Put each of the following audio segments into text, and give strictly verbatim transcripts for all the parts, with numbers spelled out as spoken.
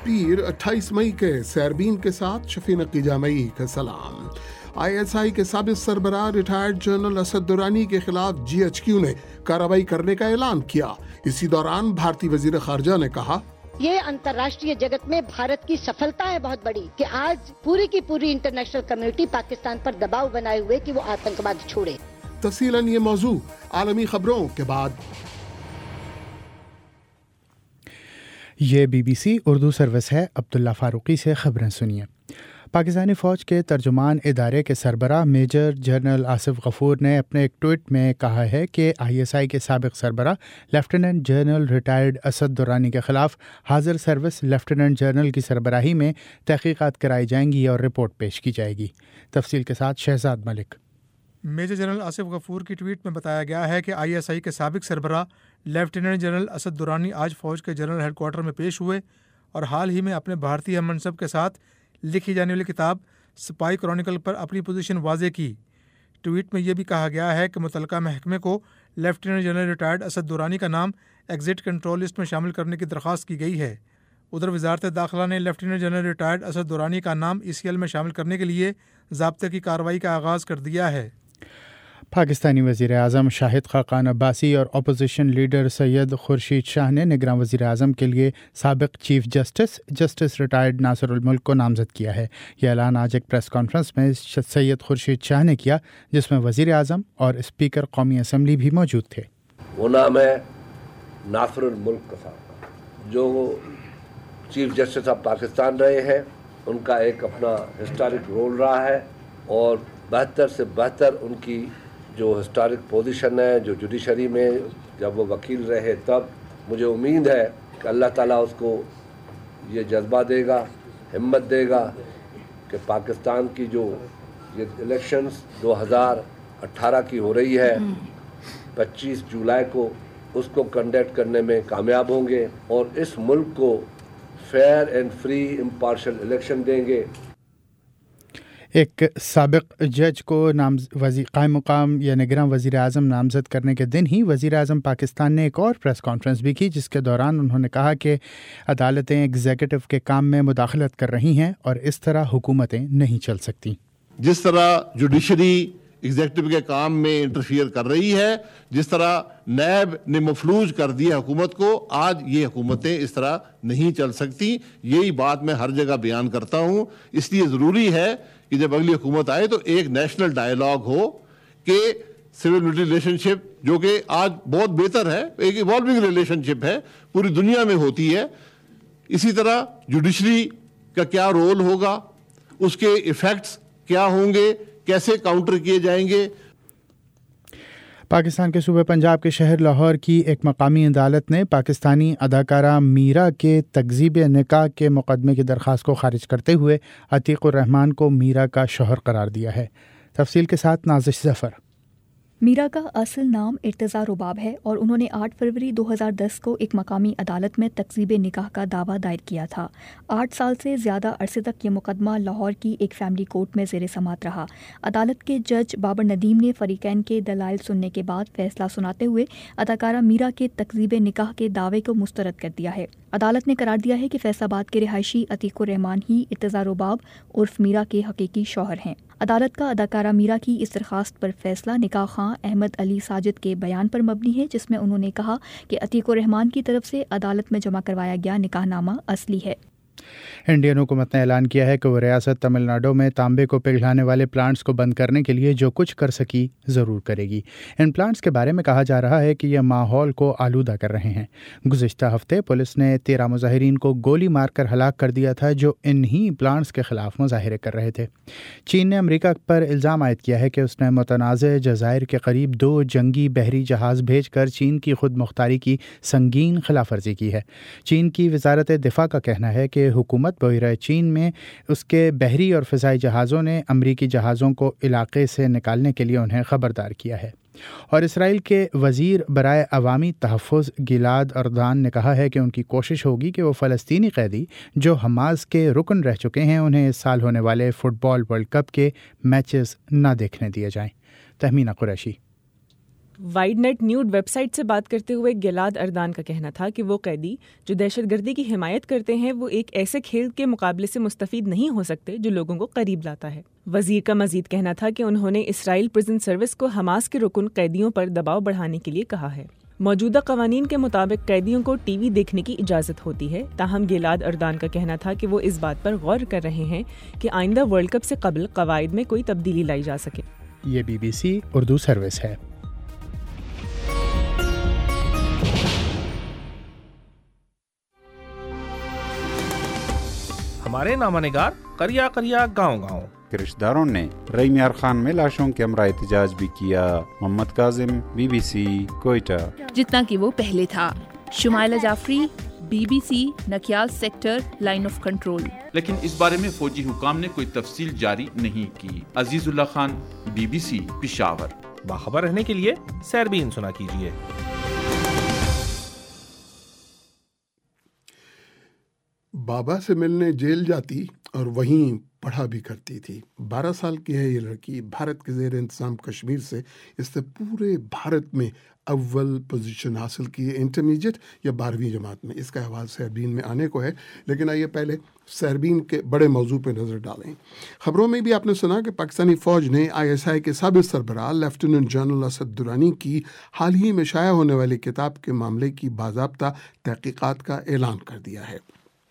پیر اٹھائیس مئی کے سیربین کے ساتھ شفیع نقی جامعی کا سلام۔ آئی ایس آئی کے سابق سربراہ ریٹائرڈ جنرل اسد درانی کے خلاف جی ایچ کیو نے کارروائی کرنے کا اعلان کیا۔ اسی دوران بھارتی وزیر خارجہ نے کہا، یہ انترراشٹریہ جگت میں بھارت کی سفلتا ہے بہت بڑی کہ آج پوری کی پوری انٹرنیشنل کمیونٹی پاکستان پر دباؤ بنائے ہوئے کہ وہ آتنکواد چھوڑے۔ تفصیلاً یہ موضوع عالمی خبروں کے بعد۔ یہ B B C Urdu service ہے۔ عبداللہ فاروقی سے خبریں سنیے۔ پاکستانی فوج کے ترجمان ادارے کے سربراہ میجر جنرل آصف غفور نے اپنے ایک ٹویٹ میں کہا ہے کہ آئی ایس آئی کے سابق سربراہ lieutenant general retired Asad Durrani کے خلاف حاضر سروس لیفٹیننٹ جنرل کی سربراہی میں تحقیقات کرائی جائیں گی اور رپورٹ پیش کی جائے گی۔ تفصیل کے ساتھ شہزاد ملک۔ میجر جنرل آصف غفور کی ٹویٹ میں بتایا گیا ہے کہ آئی ایس آئی کے سابق سربراہ لیفٹیننٹ جنرل اسد درانی آج فوج کے جنرل ہیڈ کوارٹر میں پیش ہوئے اور حال ہی میں اپنے بھارتی ہم منصب کے ساتھ لکھی جانے والی کتاب سپائی کرونیکل پر اپنی پوزیشن واضح کی۔ ٹویٹ میں یہ بھی کہا گیا ہے کہ متعلقہ محکمے کو lieutenant general retired Asad Durrani کا نام ایگزٹ کنٹرول لسٹ میں شامل کرنے کی درخواست کی گئی ہے۔ ادھر وزارت داخلہ نے lieutenant general retired Asad Durrani کا نام ای سی ایل میں شامل کرنے کے لیے ضابطے کی کارروائی کا آغاز کر دیا ہے۔ پاکستانی وزیر اعظم شاہد خاقان عباسی اور اپوزیشن لیڈر سید خورشید شاہ نے نگراں وزیر اعظم کے لیے سابق chief justice justice retired Nasir ul Mulk کو نامزد کیا ہے۔ یہ اعلان آج ایک پریس کانفرنس میں سید خورشید شاہ نے کیا، جس میں وزیر اعظم اور اسپیکر قومی اسمبلی بھی موجود تھے۔ وہ نام ہے ناصر الملک کا صاحب، جو چیف جسٹس آف پاکستان رہے ہیں۔ ان کا ایک اپنا ہسٹورک رول رہا ہے اور بہتر سے بہتر ان کی جو ہسٹورک پوزیشن ہے جو جوڈیشری میں جب وہ وکیل رہے، تب مجھے امید ہے کہ اللہ تعالیٰ اس کو یہ جذبہ دے گا، ہمت دے گا کہ پاکستان کی جو یہ الیکشنز دو ہزار اٹھارہ کی ہو رہی ہے پچیس جولائی کو، اس کو کنڈکٹ کرنے میں کامیاب ہوں گے اور اس ملک کو fair and free impartial election دیں گے۔ ایک سابق جج کو وزیر قائم مقام یا نگراں وزیر اعظم نامزد کرنے کے دن ہی وزیر اعظم پاکستان نے ایک اور پریس کانفرنس بھی کی، جس کے دوران انہوں نے کہا کہ عدالتیں ایگزیکٹو کے کام میں مداخلت کر رہی ہیں اور اس طرح حکومتیں نہیں چل سکتی۔ جس طرح جوڈیشری ایگزیکٹو کے کام میں انٹرفیئر کر رہی ہے، جس طرح نیب نے مفلوج کر دیا حکومت کو، آج یہ حکومتیں اس طرح نہیں چل سکتی۔ یہی بات میں ہر جگہ بیان کرتا ہوں۔ اس لیے ضروری ہے کہ جب اگلی حکومت آئے تو ایک نیشنل ڈائیلاگ ہو کہ سول ملٹری ریلیشن شپ، جو کہ آج بہت بہتر ہے، ایک ایوالونگ ریلیشن شپ ہے، پوری دنیا میں ہوتی ہے۔ اسی طرح جوڈیشری کا کیا رول ہوگا، اس کے ایفیکٹس کیا ہوں گے، کیسے کاؤنٹر کیے جائیں گے۔ پاکستان کے صوبے پنجاب کے شہر لاہور کی ایک مقامی عدالت نے پاکستانی اداکارہ میرا کے تکذیب نکاح کے مقدمے کی درخواست کو خارج کرتے ہوئے عتیق الرحمان کو میرا کا شوہر قرار دیا ہے۔ تفصیل کے ساتھ نازش ظفر۔ میرا کا اصل نام ارتضیٰ رباب ہے اور انہوں نے آٹھ فروری دو ہزار دس کو ایک مقامی عدالت میں تکذیب نکاح کا دعویٰ دائر کیا تھا۔ آٹھ سال سے زیادہ عرصے تک یہ مقدمہ لاہور کی ایک فیملی کورٹ میں زیر سماعت رہا۔ عدالت کے جج بابر ندیم نے فریقین کے دلائل سننے کے بعد فیصلہ سناتے ہوئے اداکارہ میرا کے تکذیب نکاح کے دعوے کو مسترد کر دیا ہے۔ عدالت نے قرار دیا ہے کہ فیصل آباد کے رہائشی عتیق الرحمان ہی ارتضیٰ رباب عرف میرا کے حقیقی شوہر ہیں۔ عدالت کا اداکارہ میرا کی اس درخواست پر فیصلہ نکاح خواں احمد علی ساجد کے بیان پر مبنی ہے، جس میں انہوں نے کہا کہ عتیق الرحمان کی طرف سے عدالت میں جمع کروایا گیا نکاح نامہ اصلی ہے۔ انڈین حکومت نے اعلان کیا ہے کہ وہ ریاست تمل ناڈو میں تانبے کو پگھلانے والے پلانٹس کو بند کرنے کے لیے جو کچھ کر سکی ضرور کرے گی۔ ان پلانٹس کے بارے میں کہا جا رہا ہے کہ یہ ماحول کو آلودہ کر رہے ہیں۔ گزشتہ ہفتے پولیس نے تیرہ مظاہرین کو گولی مار کر ہلاک کر دیا تھا جو انہی پلانٹس کے خلاف مظاہرے کر رہے تھے۔ چین نے امریکہ پر الزام عائد کیا ہے کہ اس نے متنازع جزائر کے قریب دو جنگی بحری جہاز بھیج کر چین کی خود مختاری کی سنگین خلاف ورزی کی ہے۔ چین کی وزارت دفاع کا کہنا ہے کہ حکومت بحیرہ چین میں اس کے بحری اور فضائی جہازوں نے امریکی جہازوں کو علاقے سے نکالنے کے لیے انہیں خبردار کیا ہے۔ اور اسرائیل کے وزیر برائے عوامی تحفظ گلاد اردان نے کہا ہے کہ ان کی کوشش ہوگی کہ وہ فلسطینی قیدی جو حماس کے رکن رہ چکے ہیں انہیں اس سال ہونے والے فٹ بال ورلڈ کپ کے میچز نہ دیکھنے دیے جائیں۔ Tehmina Qureshi. Wide net news website سے بات کرتے ہوئے گلاد اردان کا کہنا تھا کہ وہ قیدی جو دہشت گردی کی حمایت کرتے ہیں وہ ایک ایسے کھیل کے مقابلے سے مستفید نہیں ہو سکتے جو لوگوں کو قریب لاتا ہے۔ وزیر کا مزید کہنا تھا کہ انہوں نے اسرائیل پرزن سروس کو حماس کے رکن قیدیوں پر دباؤ بڑھانے کے لیے کہا ہے۔ موجودہ قوانین کے مطابق قیدیوں کو ٹی وی دیکھنے کی اجازت ہوتی ہے، تاہم گلاد اردان کا کہنا تھا کہ وہ اس بات پر غور کر رہے ہیں کہ آئندہ ورلڈ کپ سے قبل قواعد میں کوئی تبدیلی لائی جا سکے۔ یہ B B C Urdu service ہے۔ ہمارے نامہ نگار کریا کریا گاؤں گاؤں کے رشتہ داروں نے رحیم یار خان میں لاشوں کے ہمراہ احتجاج بھی کیا۔ Muhammad Kazim, B B C, Quetta. جتنا کہ وہ پہلے تھا۔ Shumaila Jafri, B B C, Nikyal sector, line of control. لیکن اس بارے میں فوجی حکام نے کوئی تفصیل جاری نہیں کی۔ Azizullah Khan, B B C, Peshawar. باخبر رہنے کے لیے سیربین سنا کیجیے۔ بابا سے ملنے جیل جاتی اور وہیں پڑھا بھی کرتی تھی۔ بارہ سال کی ہے یہ لڑکی۔ بھارت کے زیر انتظام کشمیر سے اس نے پورے بھارت میں اول پوزیشن حاصل کی ہے انٹرمیڈیٹ یا بارہویں جماعت میں۔ اس کا حوالہ سیربین میں آنے کو ہے، لیکن آئیے پہلے سیربین کے بڑے موضوع پہ نظر ڈالیں۔ خبروں میں بھی آپ نے سنا کہ پاکستانی فوج نے آئی ایس آئی کے سابق سربراہ لیفٹیننٹ جنرل اسد درانی کی حال ہی میں شائع ہونے والی کتاب کے معاملے کی باضابطہ تحقیقات کا اعلان کر دیا ہے۔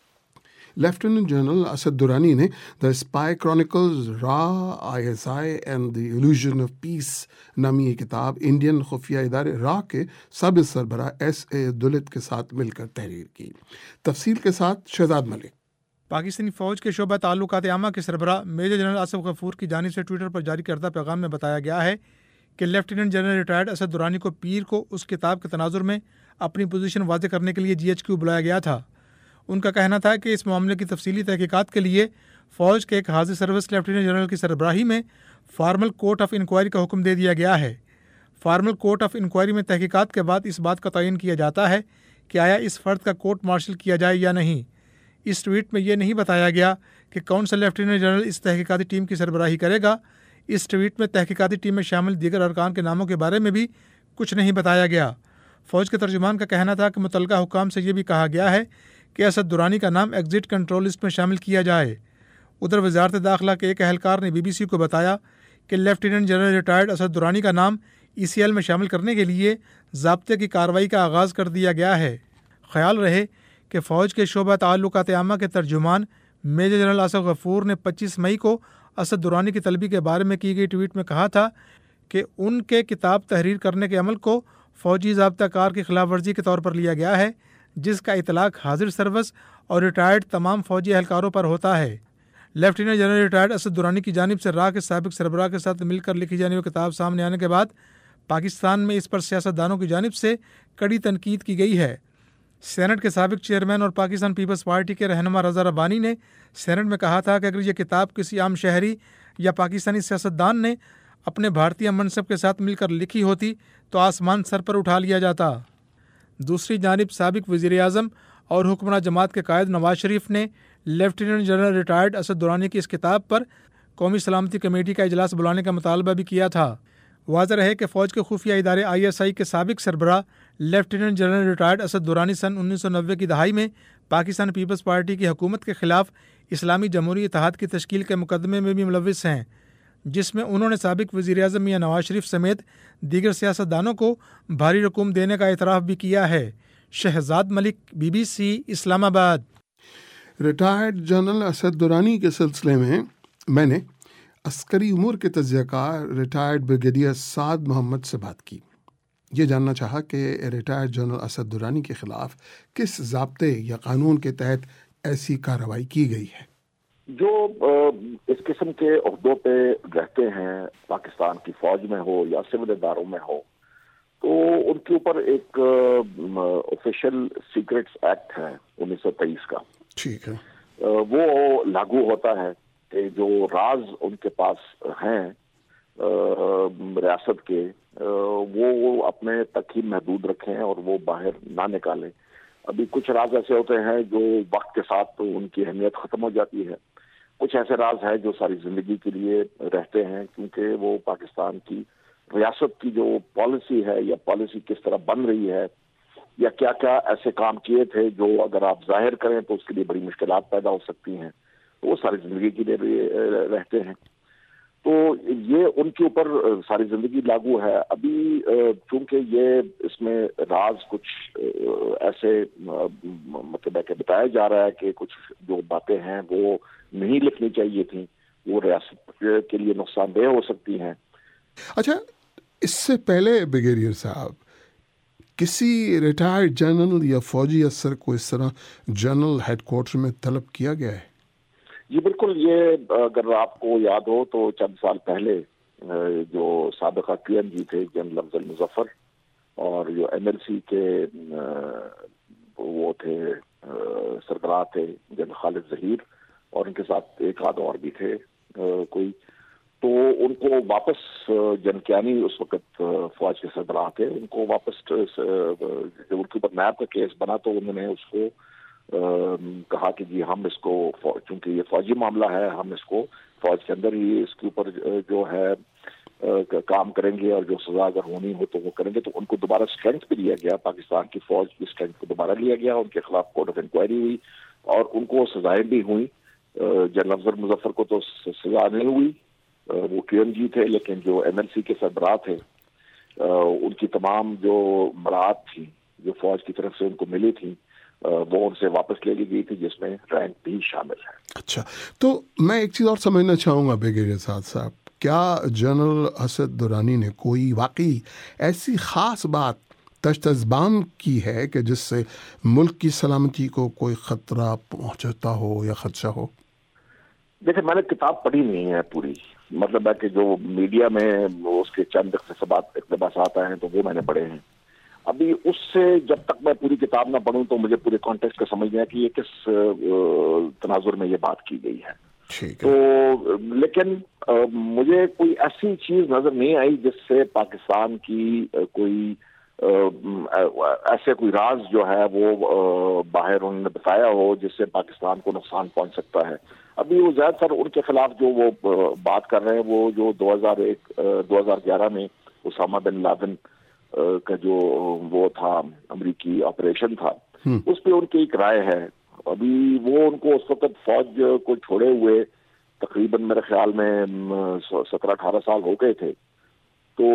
لیفٹیننٹ جنرل اسد درانی نے دا اسپائی کرونیکلز، را، I S I and the illusion of peace نامی یہ کتاب انڈین خفیہ ادارے را کے سابق سربراہ ایس اے دولت کے ساتھ مل کر تحریر کی۔ تفصیل کے ساتھ شہزاد ملک۔ پاکستانی فوج کے شعبہ تعلقات عامہ کے سربراہ میجر جنرل آصف غفور کی جانب سے ٹویٹر پر جاری کردہ پیغام میں بتایا گیا ہے کہ lieutenant general retired Asad Durrani کو پیر کو اس کتاب کے تناظر میں اپنی پوزیشن واضح کرنے کے لیے جی ایچ کیو بلایا گیا تھا۔ ان کا کہنا تھا کہ اس معاملے کی تفصیلی تحقیقات کے لیے فوج کے ایک حاضر سروس لیفٹیننٹ جنرل کی سربراہی میں فارمل کورٹ آف انکوائری کا حکم دے دیا گیا ہے۔ فارمل کورٹ آف انکوائری میں تحقیقات کے بعد اس بات کا تعین کیا جاتا ہے کہ آیا اس فرد کا کورٹ مارشل کیا جائے یا نہیں۔ اس ٹویٹ میں یہ نہیں بتایا گیا کہ کون سا لیفٹیننٹ جنرل اس تحقیقاتی ٹیم کی سربراہی کرے گا۔ اس ٹویٹ میں تحقیقاتی ٹیم میں شامل دیگر ارکان کے ناموں کے بارے میں بھی کچھ نہیں بتایا گیا۔ فوج کے ترجمان کا کہنا تھا کہ متعلقہ حکام سے یہ بھی کہا گیا ہے کہ اسد درانی کا نام ایگزٹ کنٹرول لسٹ میں شامل کیا جائے۔ ادھر وزارت داخلہ کے ایک اہلکار نے بی بی سی کو بتایا کہ lieutenant general retired Asad Durrani کا نام ای سی ایل میں شامل کرنے کے لیے ضابطے کی کارروائی کا آغاز کر دیا گیا ہے۔ خیال رہے کہ فوج کے شعبہ تعلقات عامہ کے ترجمان میجر جنرل آصف غفور نے پچیس مئی کو اسد درانی کی طلبی کے بارے میں کی گئی ٹویٹ میں کہا تھا کہ ان کے کتاب تحریر کرنے کے عمل کو فوجی ضابطہ کار کی خلاف ورزی کے طور پر لیا گیا ہے، جس کا اطلاق حاضر سروس اور ریٹائرڈ تمام فوجی اہلکاروں پر ہوتا ہے۔ Lieutenant general retired Asad Durrani کی جانب سے راہ کے سابق سربراہ کے ساتھ مل کر لکھی جانے والی کتاب سامنے آنے کے بعد پاکستان میں اس پر سیاستدانوں کی جانب سے کڑی تنقید کی گئی ہے۔ سینٹ کے سابق چیئرمین اور پاکستان پیپلز پارٹی کے رہنما رضا ربانی نے سینٹ میں کہا تھا کہ اگر یہ کتاب کسی عام شہری یا پاکستانی سیاستدان نے اپنے بھارتیہ منصب کے ساتھ مل کر لکھی ہوتی تو آسمان سر پر اٹھا لیا جاتا۔ دوسری جانب سابق وزیر اعظم اور حکمراں جماعت کے قائد نواز شریف نے lieutenant general retired Asad Durrani کی اس کتاب پر قومی سلامتی کمیٹی کا اجلاس بلانے کا مطالبہ بھی کیا تھا۔ واضح رہے کہ فوج کے خفیہ ادارے آئی ایس آئی کے سابق سربراہ lieutenant general retired Asad Durrani سن انیس سو نوے کی دہائی میں پاکستان پیپلز پارٹی کی حکومت کے خلاف اسلامی جمہوری اتحاد کی تشکیل کے مقدمے میں بھی ملوث ہیں، جس میں انہوں نے سابق وزیر اعظم میاں نواز شریف سمیت دیگر سیاستدانوں کو بھاری رقوم دینے کا اعتراف بھی کیا ہے۔ Shahzad Malik, B B C, Islamabad. Retired general Asad Durrani کے سلسلے میں میں نے عسکری امور کے تجزیہ کار ریٹائرڈ بریگیڈیئر سعد محمد سے بات کی۔ یہ جاننا چاہا کہ ریٹائرڈ جنرل اسد درانی کے خلاف کس ضابطے یا قانون کے تحت ایسی کارروائی کی گئی ہے۔ جو اس قسم کے عہدوں پہ رہتے ہیں پاکستان کی فوج میں ہو یا سول اداروں میں ہو تو ان کے اوپر ایک آفیشیل سیکرٹس ایکٹ ہے انیس سو تیئیس کا، ٹھیک ہے، وہ لاگو ہوتا ہے کہ جو راز ان کے پاس ہیں ریاست کے وہ اپنے تک ہی محدود رکھیں اور وہ باہر نہ نکالیں۔ ابھی کچھ راز ایسے ہوتے ہیں جو وقت کے ساتھ ان کی اہمیت ختم ہو جاتی ہے، کچھ ایسے راز ہیں جو ساری زندگی کے لیے رہتے ہیں کیونکہ وہ پاکستان کی ریاست کی جو پالیسی ہے یا پالیسی کس طرح بن رہی ہے یا کیا کیا ایسے کام کیے تھے جو اگر آپ ظاہر کریں تو اس کے لیے بڑی مشکلات پیدا ہو سکتی ہیں، تو وہ ساری زندگی کے لیے رہتے ہیں. تو یہ ان کے اوپر ساری زندگی لاگو ہے. ابھی چونکہ یہ اس میں راز کچھ ایسے مطلب ہے کہ بتایا جا رہا ہے کہ کچھ جو باتیں ہیں وہ نہیں لکھنی چاہیے تھیں، وہ ریاست کے لیے نقصان دہ ہو سکتی ہیں. اچھا، اس سے پہلے بریگیڈیئر صاحب کسی ریٹائرڈ جنرل یا فوجی افسر کو اس طرح جنرل ہیڈ کوارٹر میں طلب کیا گیا ہے؟ جی بالکل. یہ اگر آپ کو یاد ہو تو چند سال پہلے جو سابقہ پی ایم جی تھے جنرل افضل مظفر اور جو ایم ایل سی کے وہ تھے سربراہ تھے جنرل خالد ظہیر اور ان کے ساتھ ایک آدھ اور بھی تھے کوئی، تو ان کو واپس جن کیانی اس وقت فوج کے سربراہ تھے، ان کو واپس جب ان کے اوپر نیب کا کیس بنا تو انہوں نے اس کو کہا کہ جی ہم اس کو چونکہ یہ فوجی معاملہ ہے ہم اس کو فوج کے اندر ہی اس کے اوپر جو ہے کام کریں گے اور جو سزا اگر ہونی ہو تو وہ کریں گے. تو ان کو دوبارہ اسٹرینتھ بھی لیا گیا، پاکستان کی فوج کی اسٹرینتھ کو دوبارہ لیا گیا، ان کے خلاف کورٹ آف انکوائری ہوئی اور ان کو سزائیں بھی ہوئی. جنرل افضل مظفر کو تو سزا نہیں ہوئی، وہ کیو ایم جی تھے، لیکن جو ایم ایل سی کے سربراہ تھے ان کی تمام جو مراعات تھی جو فوج کی طرف سے ان کو ملی تھی وہ ان سے واپس لے لی گئی تھی، جس میں رینک بھی شامل ہے. اچھا، تو میں ایک چیز اور سمجھنا چاہوں گا بریگیڈیئر سعد صاحب، کیا جنرل اسد درانی نے کوئی واقعی ایسی خاص بات تشت زبان کی ہے کہ جس سے ملک کی سلامتی کو کوئی خطرہ پہنچتا ہو یا خدشہ ہو؟ دیکھیں، میں نے کتاب پڑھی نہیں ہے پوری، مطلب ہے کہ جو میڈیا میں اس کے چند اقتباسات آئے ہیں تو وہ میں نے پڑھے ہیں. ابھی اس سے جب تک میں پوری کتاب نہ پڑھوں تو مجھے پورے کانٹیکسٹ کا سمجھ نہیں ہے کہ یہ کس تناظر میں یہ بات کی گئی ہے. تو لیکن مجھے کوئی ایسی چیز نظر نہیں آئی جس سے پاکستان کی کوئی ایسے کوئی راز جو ہے وہ باہر انہوں نے بتایا ہو جس سے پاکستان کو نقصان پہنچ سکتا ہے. ابھی وہ زیادہ تر ان کے خلاف جو وہ بات کر رہے ہیں وہ جو دو ہزار ایک دو ہزار گیارہ میں اسامہ بن لادن کا جو وہ تھا امریکی آپریشن تھا اس پہ ان کی ایک رائے ہے. ابھی وہ ان کو اس وقت فوج کو چھوڑے ہوئے تقریباً میرے خیال میں سترہ اٹھارہ سال ہو گئے تھے. تو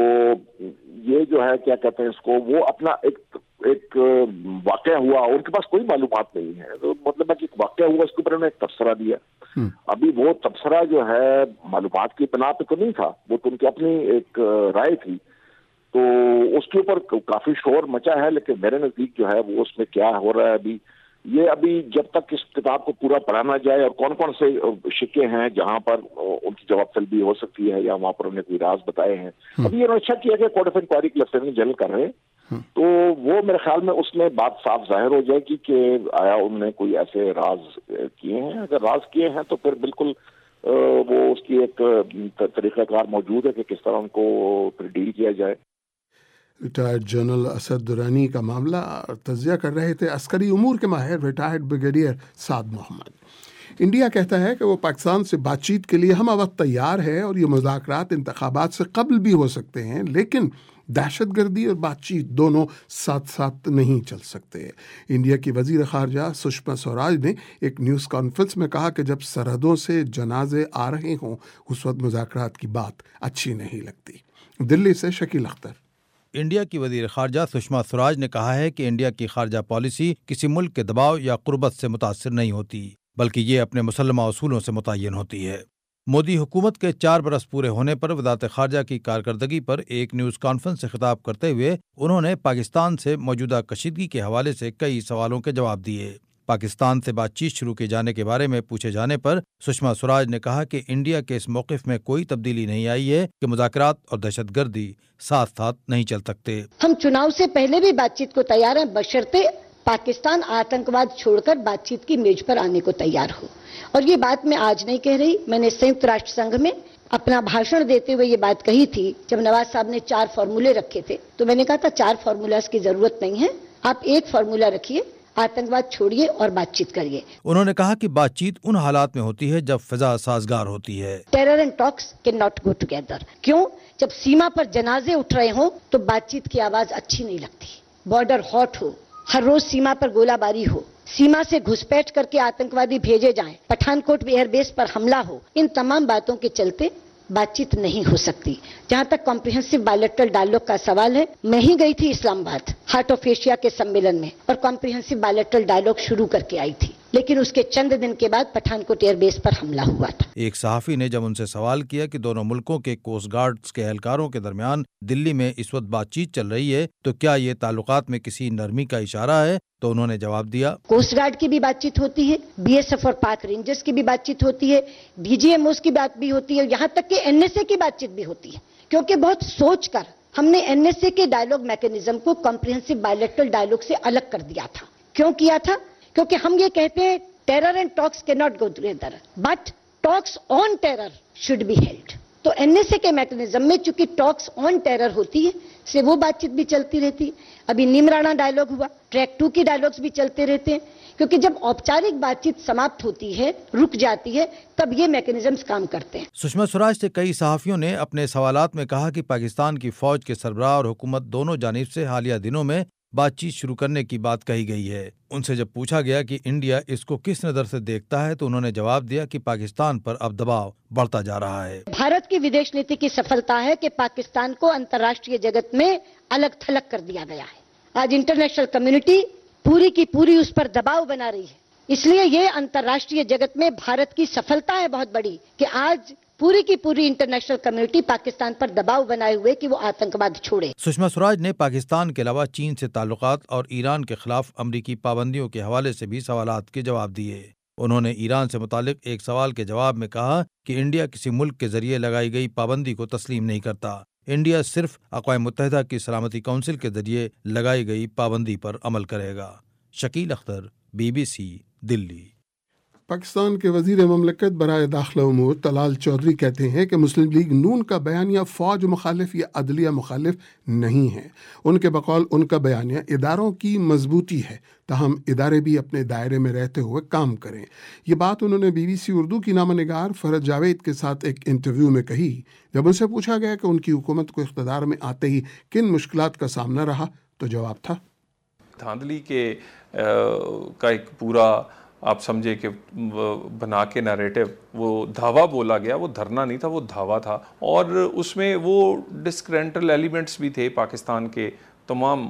یہ جو ہے کیا کہتے ہیں اس کو، وہ اپنا ایک ایک واقعہ ہوا، ان کے پاس کوئی معلومات نہیں ہے، تو مطلب ہے کہ ایک واقعہ ہوا اس کے اوپر انہوں نے ایک تبصرہ دیا. ابھی وہ تبصرہ جو ہے معلومات کی بنا پہ تو نہیں تھا، وہ تو ان کی اپنی ایک رائے تھی، تو اس کے اوپر کافی شور مچا ہے. لیکن میرے نزدیک جو ہے وہ اس میں کیا ہو رہا ہے ابھی یہ ابھی جب تک اس کتاب کو پورا پڑھا نہ جائے اور کون کون سے شکے ہیں جہاں پر ان کی جواب طلبی ہو سکتی ہے یا وہاں پر انہیں کوئی راز بتائے ہیں. ابھی انہوں نے اچھا کیا کہ کورٹ آف انکوائری کے لیفٹیننٹ جنرل کر رہے ہیں، تو وہ میرے خیال میں اس میں بات صاف ظاہر ہو جائے گی کہ آیا انہوں نے کوئی ایسے راز کیے ہیں. اگر راز کیے ہیں تو پھر بالکل وہ اس کی ایک طریقہ کار موجود ہے کہ کس طرح ان کو پھر ڈیل کیا جائے. ریٹائرڈ جنرل اسد درانی کا معاملہ تجزیہ کر رہے تھے عسکری امور کے ماہر retired brigadier Saad Muhammad. India کہتا ہے کہ وہ پاکستان سے بات چیت کے لیے ہم وقت تیار ہے اور یہ مذاکرات انتخابات سے قبل بھی ہو سکتے ہیں، لیکن دہشت گردی اور بات چیت دونوں ساتھ ساتھ نہیں چل سکتے. انڈیا کی وزیر خارجہ سشما سوراج نے ایک نیوز کانفرنس میں کہا کہ جب سرحدوں سے جنازے آ رہے ہوں اس وقت مذاکرات کی بات اچھی نہیں لگتی. دلی سے شکیل اختر. انڈیا کی وزیر خارجہ سشما سوراج نے کہا ہے کہ انڈیا کی خارجہ پالیسی کسی ملک کے دباؤ یا قربت سے متاثر نہیں ہوتی، بلکہ یہ اپنے مسلمہ اصولوں سے متعین ہوتی ہے. مودی حکومت کے چار برس پورے ہونے پر وزارت خارجہ کی کارکردگی پر ایک نیوز کانفرنس سے خطاب کرتے ہوئے انہوں نے پاکستان سے موجودہ کشیدگی کے حوالے سے کئی سوالوں کے جواب دیے. پاکستان سے بات چیت شروع کیے جانے کے بارے میں پوچھے جانے پر سشما سوراج نے کہا کہ انڈیا کے اس موقف میں کوئی تبدیلی نہیں آئی ہے کہ مذاکرات اور دہشت گردی ساتھ ساتھ نہیں چل سکتے. ہم چناؤ سے پہلے بھی بات چیت کو تیار ہیں بشرطے پاکستان آتنکواد چھوڑ کر بات چیت کی میز پر آنے کو تیار ہو. اور یہ بات میں آج نہیں کہہ رہی، میں نے سنیکت راشٹر سنگھ میں اپنا بھاشن دیتے ہوئے یہ بات کہی تھی جب نواز صاحب نے چار فارمولے رکھے تھے. تو میں نے کہا تھا چار فارمولاز کی ضرورت نہیں ہے، آپ ایک فارمولا رکھیے، आतंकवाद छोड़िए और बातचीत करिए। उन्होंने कहा कि बातचीत उन हालात में होती है जब फिजा साजगार होती है। Terror and talks can not go together. क्यों? जब सीमा पर जनाजे उठ रहे हों तो बातचीत की आवाज अच्छी नहीं लगती। बॉर्डर हॉट हो, हर रोज सीमा पर गोलाबारी हो, सीमा से घुसपैठ करके आतंकवादी भेजे जाएं, पठानकोट एयरबेस पर हमला हो, इन तमाम बातों के चलते बातचीत नहीं हो सकती। जहां तक कॉम्प्रिहेंसिव बायलैटरल डायलॉग का सवाल है, मैं ही गई थी इस्लामाबाद हार्ट ऑफ एशिया के सम्मेलन में और कॉम्प्रिहेंसिव बायलैटरल डायलॉग शुरू करके आई थी, लेकिन उसके चंद दिन के बाद पठानकोट एयरबेस पर हमला हुआ था। एक सहाफी ने जब उनसे सवाल किया कि दोनों मुल्कों के कोस्ट गार्ड्स के एहलकारों के दरमियान दिल्ली में इस वक्त बातचीत चल रही है तो क्या ये ताल्लुकात में किसी नरमी का इशारा है, तो उन्होंने जवाब दिया, कोस्ट गार्ड की भी बातचीत होती है, बीएसएफ और पाक रेंजर्स की भी बातचीत होती है, डीजीएमओस की बात भी होती है, यहाँ तक कि एनएसए की बातचीत भी होती है। क्योंकि बहुत सोच कर हमने एनएसए के डायलॉग मैकेनिज्म को कॉम्प्रिहेंसिव बायलैटरल डायलॉग से अलग कर दिया था। क्यों किया था? क्योंकि हम ये कहते हैं terror and talks can not go together, but talks on terror should be held. तो एनएसए के मैकेनिज्म में चूंकि टॉक्स ऑन टेरर होती है, से वो बातचीत भी चलती रहती है। अभी निमराना डायलॉग हुआ, ट्रैक टू की डायलॉग्स भी चलते रहते हैं, क्योंकि जब औपचारिक बातचीत समाप्त होती है, रुक जाती है, तब ये मैकेनिज्म्स काम करते हैं। सुषमा स्वराज से कई सहाफियों ने अपने सवालात में कहा कि पाकिस्तान की फौज के सरबराह और हुकूमत दोनों जानिब से हालिया दिनों में बातचीत शुरू करने की बात कही गई है। उनसे जब पूछा गया कि इंडिया इसको किस नज़र से देखता है तो उन्होंने जवाब दिया कि पाकिस्तान पर अब दबाव बढ़ता जा रहा है। भारत की विदेश नीति की सफलता है कि पाकिस्तान को अंतर्राष्ट्रीय जगत में अलग थलग कर दिया गया है। आज इंटरनेशनल कम्युनिटी पूरी की पूरी उस पर दबाव बना रही है। इसलिए ये अंतर्राष्ट्रीय जगत में भारत की सफलता है बहुत बड़ी कि आज पूरी की पूरी इंटरनेशनल कम्युनिटी पाकिस्तान पर दबाव बनाए हुए कि वो आतंकवाद छोड़े। सुषमा स्वराज ने पाकिस्तान के अलावा चीन से ताल्लुकात और ईरान के खिलाफ अमरीकी पाबंदियों के हवाले से भी सवालात के जवाब दिए। उन्होंने ईरान से मुतालिक एक सवाल के जवाब में कहा कि इंडिया किसी मुल्क के जरिए लगाई गई पाबंदी को तस्लीम नहीं करता। इंडिया सिर्फ अक़वाम मुत्तहिदा की सलामती कौंसिल के जरिए लगाई गई पाबंदी पर अमल करेगा। शकील अख्तर, बीबीसी, दिल्ली। पाकिस्तान के वज़ीर ममलकत बराए दाखिला उमूर तलाल चौधरी कहते हैं कि मुस्लिम लीग नून का बयानिया फ़ौज मुखालिफ या अदलिया मुखालिफ नहीं है। उनके बकौल उनका बयानिया इदारों की मजबूती है, ताहम इदारे भी अपने दायरे में रहते हुए काम करें। ये बात उन्होंने बीबीसी उर्दू की नामनिगार फरहत जावेद के साथ एक इंटरव्यू में कही। जब उनसे पूछा गया कि उनकी हुकूमत को इख्तिदार में आते ही किन मुश्किलात का सामना रहा तो जवाब था, धांधली के आ, का एक पूरा आप समझे कि बना के नैरेटिव वो धावा बोला गया, वो धरना नहीं था, वो धावा था। और उसमें वो डिस्क्रेंटल एलिमेंट्स भी थे पाकिस्तान के तमाम,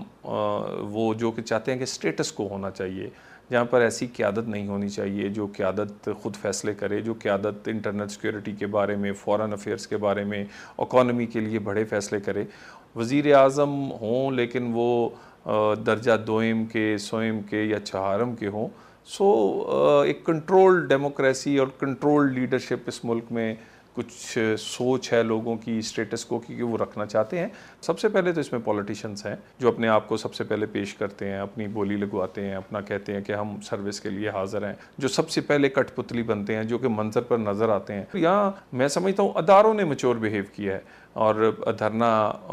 वो जो कि चाहते हैं कि स्टेटस को होना चाहिए, जहाँ पर ऐसी क़यादत नहीं होनी चाहिए जो क़यादत ख़ुद फैसले करे, जो क़यादत इंटरनल सिक्योरिटी के बारे में, फ़ॉरेन अफेयर्स के बारे में, इकॉनमी के लिए बड़े फ़ैसले करे। वज़ीर आज़म हों लेकिन वो दर्जा दोयम के, सोयम के या चहारम के हों। सो so, एक कंट्रोल डेमोक्रेसी और कंट्रोल लीडरशिप इस मुल्क में कुछ सोच है लोगों की स्टेटस को कि वो रखना चाहते हैं। सबसे पहले तो इसमें पॉलिटिशियंस हैं जो अपने आप को सबसे पहले पेश करते हैं, अपनी बोली लगवाते हैं, अपना कहते हैं कि हम सर्विस के लिए हाजिर हैं, जो सबसे पहले कठपुतली बनते हैं, जो कि मंजर पर नज़र आते हैं। यहाँ मैं समझता हूँ अदारों ने मैच्योर बिहेव किया है। और धरना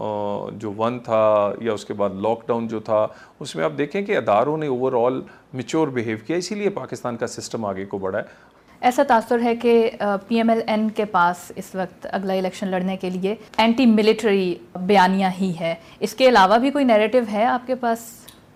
जो वन था या उसके बाद लॉकडाउन जो था, उसमें आप देखें कि अदारों ने ओवरऑल मैच्योर बिहेव किया, इसीलिए पाकिस्तान का सिस्टम आगे को बढ़ा है। ऐसा तासुर है कि पीएमएलएन के पास इस वक्त अगला इलेक्शन लड़ने के लिए एंटी मिलिट्री बयानिया ही है, इसके अलावा भी कोई नैरेटिव है आपके पास?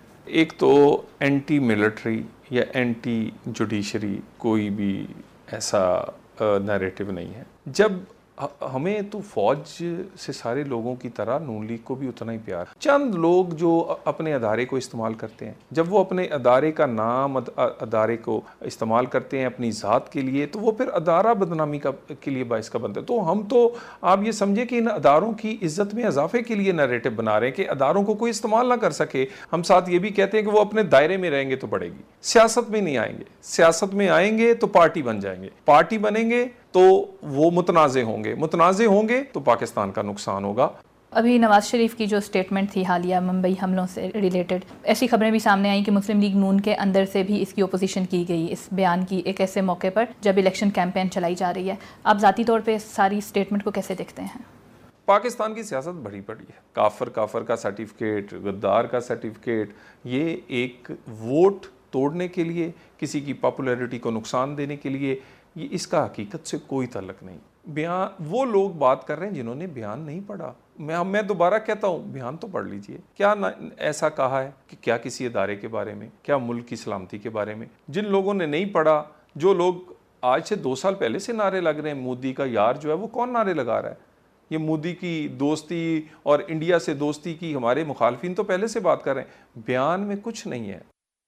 एक तो एंटी मिलिट्री या एंटी जुडिशरी कोई भी ऐसा नैरेटिव नहीं है। जब हमें तो फौज से सारे लोगों की तरह नून लीग को भी उतना ही प्यार। चंद लोग जो अपने अदारे को इस्तेमाल करते हैं, जब वो अपने अदारे का नाम अदारे को इस्तेमाल करते हैं अपनी ज़ात के लिए, तो वो फिर अदारा बदनामी का के लिए बाइस का बनता है। तो हम तो आप ये समझे कि इन अदारों की इज्जत में इजाफे के लिए नैरेटिव बना रहे हैं कि अदारों को कोई इस्तेमाल ना कर सके। हम साथ ये भी कहते हैं कि वो अपने दायरे में रहेंगे तो बढ़ेगी, सियासत में नहीं आएंगे। सियासत में आएंगे तो पार्टी बन जाएंगे, पार्टी बनेंगे तो वो मुतनाज़े होंगे, मुतनाज़े होंगे तो पाकिस्तान का नुकसान होगा। अभी नवाज शरीफ की जो स्टेटमेंट थी हालिया मुंबई हमलों से रिलेटेड, ऐसी खबरें भी सामने आई कि मुस्लिम लीग नून के अंदर से भी इसकी ओपोजिशन की गई इस बयान की, एक ऐसे मौके पर जब इलेक्शन कैंपेन चलाई जा रही है। आप ज़ाती तौर पे सारी स्टेटमेंट को कैसे देखते हैं? पाकिस्तान की सियासत बड़ी बड़ी है। काफर काफर का सर्टिफिकेट, गद्दार का सर्टिफिकेट, ये एक वोट توڑنے کے لیے, کسی کی پاپولیرٹی کو نقصان دینے کے لیے, یہ اس کا حقیقت سے کوئی تعلق نہیں. بیان وہ لوگ بات کر رہے ہیں جنہوں نے بیان نہیں پڑھا. میں میں دوبارہ کہتا ہوں, بیان تو پڑھ لیجئے. کیا ایسا کہا ہے کہ کیا کسی ادارے کے بارے میں, کیا ملک کی سلامتی کے بارے میں؟ جن لوگوں نے نہیں پڑھا, جو لوگ آج سے دو سال پہلے سے نعرے لگ رہے ہیں, مودی کا یار جو ہے وہ کون نعرے لگا رہا ہے؟ یہ مودی کی دوستی اور انڈیا سے دوستی کی ہمارے مخالفین تو پہلے سے بات کر رہے ہیں. بیان میں کچھ نہیں ہے.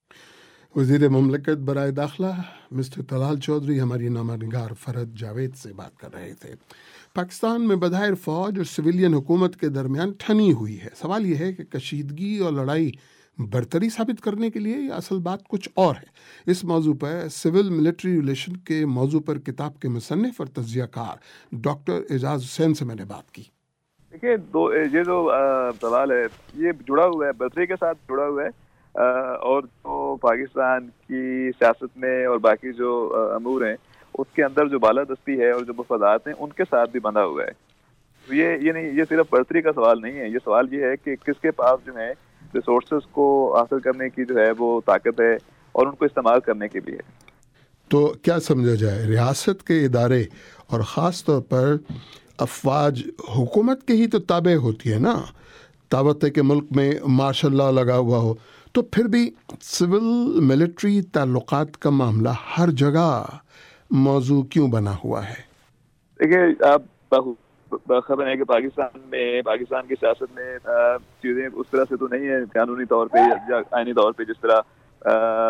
وزیر مملکت برائے داخلہ مسٹر طلال چودھری ہماری نامہ نگار فرحت جاوید سے بات کر رہے تھے. پاکستان میں بظاہر فوج اور سویلین حکومت کے درمیان ٹھنی ہوئی ہے. سوال یہ ہے کہ کشیدگی اور لڑائی برتری ثابت کرنے کے لیے یا اصل بات کچھ اور ہے. اس موضوع پر سول ملٹری ریلیشن کے موضوع پر کتاب کے مصنف اور تجزیہ کار ڈاکٹر اعجاز حسین سے میں نے بات کی. دیکھیے, دو یہ جو سوال ہے یہ جڑا ہوا ہے, برتری کے ساتھ جڑا ہوا ہے, اور جو پاکستان کی سیاست میں اور باقی جو امور ہیں اس کے اندر جو بالادستی ہے اور جو مفادات ہیں ان کے ساتھ بھی بندھا ہوا ہے. یہ یہ نہیں, یہ صرف برتری کا سوال نہیں ہے. یہ سوال یہ ہے کہ کس کے پاس جو ہے ریسورسز کو حاصل کرنے کی جو ہے وہ طاقت ہے اور ان کو استعمال کرنے کی بھی ہے. تو کیا سمجھا جائے, ریاست کے ادارے اور خاص طور پر افواج حکومت کے ہی تو تابع ہوتی ہے نا. دعوت ہے کہ ملک میں ماشاء اللہ لگا ہوا ہو, تو پھر بھی سول ملٹری تعلقات کا معاملہ ہر جگہ موضوع کیوں بنا ہوا ہے؟ دیکھیے, آپ خبر ہے کہ پاکستان میں پاکستان کی سیاست میں چیزیں اس طرح سے تو نہیں ہے قانونی طور پہ یا آئینی طور پہ جس طرح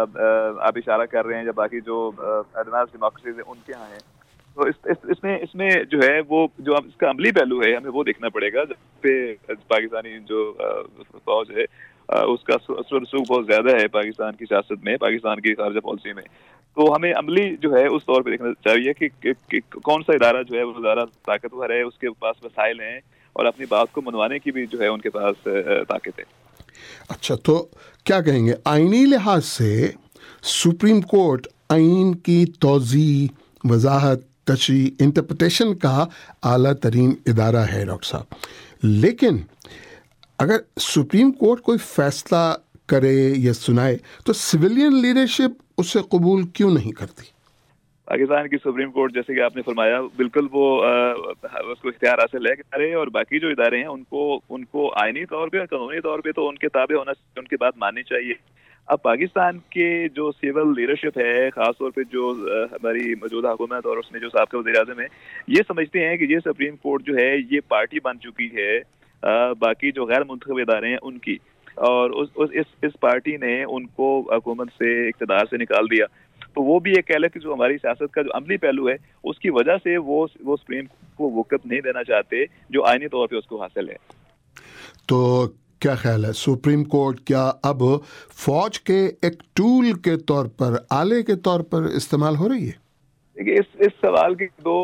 آپ اشارہ کر رہے ہیں, یا باقی جو ایڈوانس ڈیموکریسیز ہیں ان کے یہاں ہیں. تو اس اس میں اس میں جو ہے وہ جو اس کا عملی پہلو ہے ہمیں وہ دیکھنا پڑے گا. جب پہ پاکستانی جو فوج ہے اس کا اثر و رسوخ بہت زیادہ ہے پاکستان کی سیاست میں, پاکستان کی خارجہ پالیسی میں. تو ہمیں عملی جو ہے اس طور پہ دیکھنا چاہیے کہ, کہ, کہ کون سا ادارہ جو ہے وہ زیادہ طاقتور ہے, اس کے پاس وسائل ہیں اور اپنی بات کو منوانے کی بھی جو ہے ان کے پاس طاقت ہے. اچھا, تو کیا کہیں گے آئینی لحاظ سے سپریم کورٹ آئین کی توضیح, وضاحت, تشریح, انٹرپریٹیشن کا اعلیٰ ترین ادارہ ہے ڈاکٹر صاحب, لیکن اگر سپریم کورٹ کوئی فیصلہ کرے یا سنائے تو سویلین لیڈرشپ اسے قبول کیوں نہیں کرتی؟ پاکستان کی سپریم کورٹ جیسے کہ آپ نے فرمایا بالکل وہ اس کو اختیار حاصل ہے کہ اور باقی جو ادارے ہیں ان کو ان کو آئینی طور پہ اور قانونی طور پہ تو ان کے تابع ہونا, ان کی بات ماننی چاہیے. اب پاکستان کے جو سول لیڈرشپ ہے, خاص طور پہ جو ہماری موجودہ حکومت اور اس میں جو سابقہ وزیر اعظم ہے, یہ سمجھتے ہیں کہ یہ سپریم کورٹ جو ہے یہ پارٹی بن چکی ہے باقی جو غیر منتخب ادارے ہیں ان کی, اور اس اس اس پارٹی نے ان کو حکومت سے اقتدار سے نکال دیا. تو وہ بھی یہ کہہ لے کہ جو ہماری سیاست کا جو عملی پہلو ہے اس کی وجہ سے وہ وہ سپریم کو وقت نہیں دینا چاہتے جو آئینی طور پہ اس کو حاصل ہے. تو کیا خیال ہے, سپریم کورٹ کیا اب فوج کے ایک ٹول کے طور پر, آلے کے طور پر استعمال ہو رہی ہے؟ دیکھیے, اس اس سوال کے دو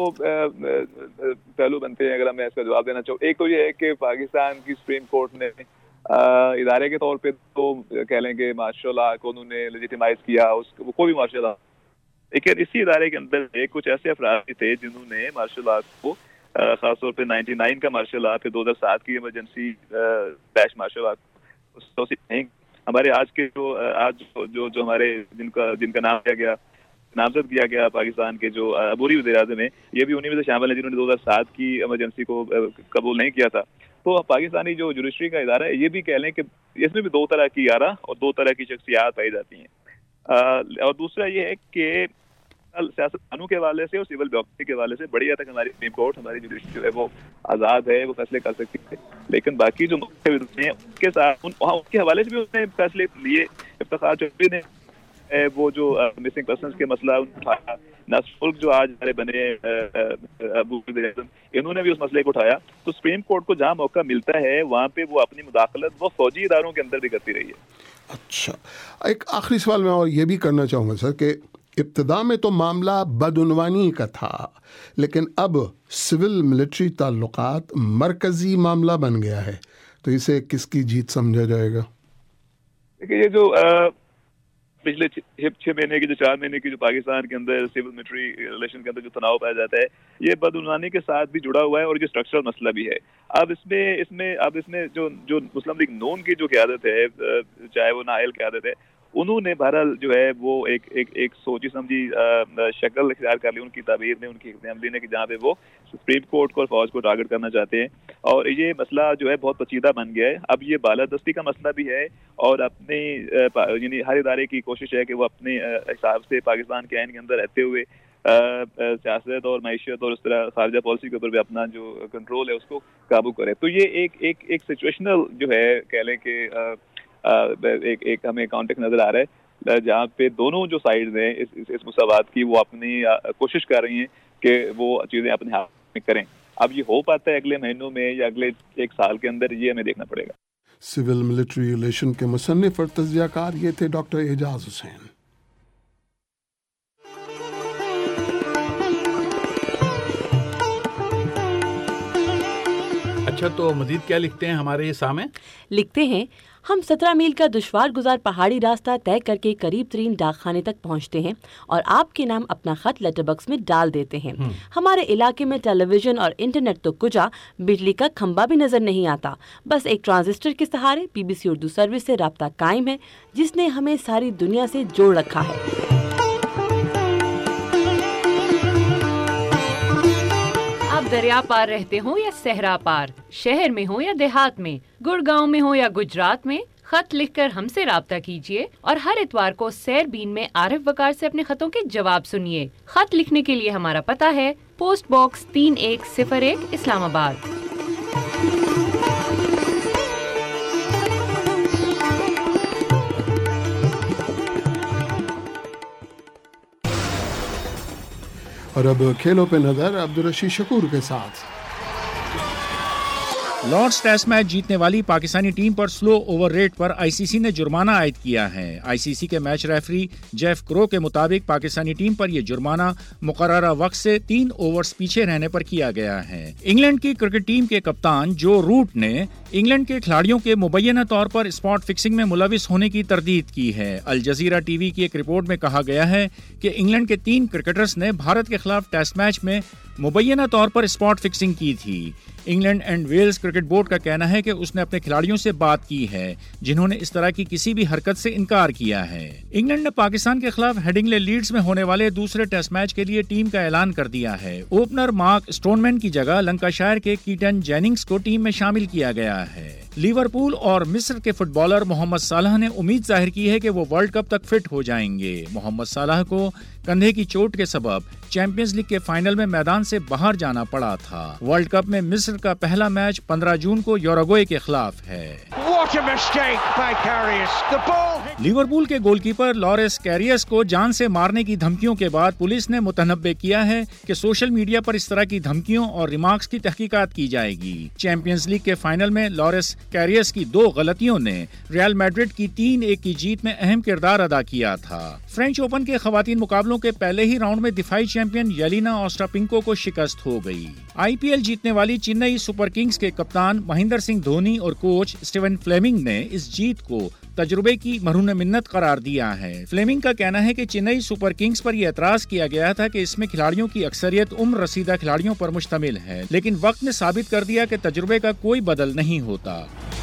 پہلو بنتے ہیں اگر میں اس کا جواب دینا چاہوں. ایک تو یہ ہے کہ پاکستان کی سپریم کورٹ نے ادارے کے طور پہ تو کہہ لیں کہ مارشل لا کو انہوں نے لیجیٹیمائز کیا, اس کو کوئی بھی مارشل لا, لیکن اسی ادارے کے اندر کچھ ایسے افراد تھے جنہوں نے مارشل لا کو خاص طور پہ نائنٹی نائن کا مارشل لا, پھر دو ہزار سات کی ایمرجنسی بیش مارشل لا, ہمارے آج کے جو آج جو جو ہمارے جن کا جن کا نام کیا گیا نامزد کیا گیا پاکستان کے جو عبوری وزیر اعظم ہیں, یہ بھی انہیں میں سے شامل ہیں جنہوں نے دو ہزار سات کی ایمرجنسی کو قبول نہیں کیا تھا. تو پاکستانی جو جوڈیشری کا ادارہ ہے یہ بھی کہہ لیں کہ اس میں بھی دو طرح کی آرا اور دو طرح کی شخصیات پائی جاتی ہیں. اور دوسرا یہ ہے کہ سیاست قانون کے حوالے سے اور سول بیوروکریسی کے حوالے سے بڑی حد تک ہماری سپریم کورٹ, ہماری جوڈیشری جو ہے وہ آزاد ہے, وہ فیصلے کر سکتی ہے. لیکن باقی جو مختلف ہیں ان کے ساتھ ان کے حوالے سے بھی انہوں نے فیصلے لیے. افتخار چودھری نے وہ جو مسنگ پرسنز کے مسئلہ اٹھایا, ناصر ملک جو آج ہمارے بنے ابو وزیر اعظم, انہوں نے بھی اس مسئلے کو اٹھایا. تو سپریم کورٹ کو جہاں موقع ملتا ہے وہاں پہ وہ اپنی مداخلت وہ فوجی اداروں کے اندر بھی کرتی رہی ہے. اچھا, ایک آخری سوال میں اور یہ بھی کرنا چاہوں گا سر کہ ابتدا میں تو معاملہ بدعنوانی کا تھا, لیکن اب سول ملٹری تعلقات مرکزی معاملہ بن گیا ہے, تو اسے کس کی جیت سمجھا جائے گا؟ دیکھیے, یہ جو پچھلے چھ مہینے کی جو چار مہینے کی جو پاکستان کے اندر سول ملٹری ریلیشن کے اندر جو تناؤ پایا جاتا ہے یہ بدعنوانی کے ساتھ بھی جڑا ہوا ہے اور یہ اسٹرکچرل مسئلہ بھی ہے. اب اس میں اس میں اب اس میں جو جو مسلم لیگ نون کی جو قیادت ہے, چاہے وہ نائل قیادت ہے, انہوں نے بہرحال جو ہے وہ ایک ایک ایک سوچی سمجھی شکل اختیار کر لی ان کی تعبیر نے, ان کی عملی نے, کہ جہاں پہ وہ سپریم کورٹ کو اور فوج کو ٹارگٹ کرنا چاہتے ہیں, اور یہ مسئلہ جو ہے بہت پیچیدہ بن گیا ہے. اب یہ بالادستی کا مسئلہ بھی ہے, اور اپنے یعنی ہر ادارے کی کوشش ہے کہ وہ اپنے حساب سے پاکستان کے آئین کے اندر رہتے ہوئے سیاست اور معیشت اور اس طرح خارجہ پالیسی کے اوپر بھی اپنا جو کنٹرول ہے اس کو قابو کرے. تو یہ ایک ایک ایک سچویشنل جو ہے کہہ لیں کہ ایک ایک ہمیں کانٹیکٹ نظر آ رہا ہے, جہاں پہ دونوں جو سائڈز ہیں اس اس مساوات کی وہ اپنی کوشش کر رہی ہیں کہ وہ چیزیں اپنے ہاتھ میں کریں. اب یہ ہو پاتا ہے اگلے مہینوں میں یا اگلے ایک سال کے اندر, یہ ہمیں دیکھنا پڑے گا. سول ملٹری ریلیشن کے مصنف اور تجزیہ کار یہ تھے ڈاکٹر اعجاز حسین. اچھا, تو مزید کیا لکھتے ہیں ہمارے یہ سامع؟ لکھتے ہیں, ہم سترہ میل کا دشوار گزار پہاڑی راستہ طے کر کے قریب ترین ڈاک خانے تک پہنچتے ہیں اور آپ کے نام اپنا خط لیٹر باکس میں ڈال دیتے ہیں. ہمارے علاقے میں ٹیلی ویژن اور انٹرنیٹ تو کجا, بجلی کا کھمبا بھی نظر نہیں آتا. بس ایک ٹرانزسٹر کے سہارے B B C Urdu service سے رابطہ قائم ہے, جس نے ہمیں ساری دنیا سے جوڑ رکھا ہے. آپ دریا پار رہتے ہوں یا صحرا پار, شہر میں ہوں یا دیہات میں, گڑگاؤں میں ہوں یا گجرات میں, خط لکھ کر ہم سے رابطہ کیجیے اور ہر اتوار کو سیر بین میں عارف وقار سے اپنے خطوں کے جواب سنیے. خط لکھنے کے لیے ہمارا پتہ ہے پوسٹ باکس تین ایک صفر ایک اسلام آباد. اور اب کھیلوں پہ نظر عبدالرشید شکور کے ساتھ. لارڈز ٹیسٹ میچ جیتنے والی پاکستانی ٹیم پر سلو اوور ریٹ پر آئی سی سی نے جرمانہ عائد کیا ہے. آئی سی سی کے میچ ریفری جیف کرو کے مطابق پاکستانی ٹیم پر یہ جرمانہ مقررہ وقت سے تین اوورز پیچھے رہنے پر کیا گیا ہے. انگلینڈ کی کرکٹ ٹیم کے کپتان جو روٹ نے انگلینڈ کے کھلاڑیوں کے مبینہ طور پر اسپاٹ فکسنگ میں ملوث ہونے کی تردید کی ہے. الجزیرہ ٹی وی کی ایک رپورٹ میں کہا گیا ہے کہ انگلینڈ کے تین کرکٹرز نے بھارت کے خلاف ٹیسٹ میچ میں مبینہ طور پر اسپاٹ فکسنگ کی تھی. England and Wales cricket board کا کہنا ہے کہ اس نے اپنے کھلاڑیوں سے بات کی ہے جنہوں نے اس طرح کی کسی بھی حرکت سے انکار کیا ہے. انگلینڈ نے پاکستان کے خلاف ہیڈنگلے لیڈز میں ہونے والے دوسرے ٹیسٹ میچ کے لیے ٹیم کا اعلان کر دیا ہے. اوپنر مارک اسٹونمین کی جگہ لنکاشائر کے کیٹن جیننگز کو ٹیم میں شامل کیا گیا ہے. لیورپول اور مصر کے فٹ بالر محمد صلاح نے امید ظاہر کی ہے کہ وہ ورلڈ کپ تک فٹ ہو جائیں گے. محمد صلاح کو کندھے کی چوٹ کے سبب چیمپئنز لیگ کے فائنل میں میدان سے باہر جانا پڑا تھا. ورلڈ کپ میں مصر کا پہلا میچ پندرہ جون کو یوروگوئے کے خلاف ہے. لیورپول کے گول کیپر لارس کیریس کو جان سے مارنے کی دھمکیوں کے بعد پولیس نے متنبع کیا ہے کہ سوشل میڈیا پر اس طرح کی دھمکیوں اور ریمارکس کی تحقیقات کی جائے گی. چیمپئنز لیگ کے فائنل میں لارس کیریس کی دو غلطیوں نے ریال میڈرڈ کی تین ایک کی جیت میں اہم کردار ادا کیا تھا. فرینچ اوپن کے خواتین مقابلوں کے پہلے ہی راؤنڈ میں دفاعی چیمپئن یلینا اوسٹاپینکو کو شکست ہو گئی. آئی پی ایل جیتنے والی چنئی سپر کنگز کے کپتان مہندر سنگھ دھونی اور کوچ اسٹیون فلیمنگ نے اس جیت کو تجربے کی مرہون منت قرار دیا ہے. فلیمنگ کا کہنا ہے کہ چنئی سپر کنگز پر یہ اعتراض کیا گیا تھا کہ اس میں کھلاڑیوں کی اکثریت عمر رسیدہ کھلاڑیوں پر مشتمل ہے, لیکن وقت نے ثابت کر دیا کہ تجربے کا کوئی بدل نہیں ہوتا.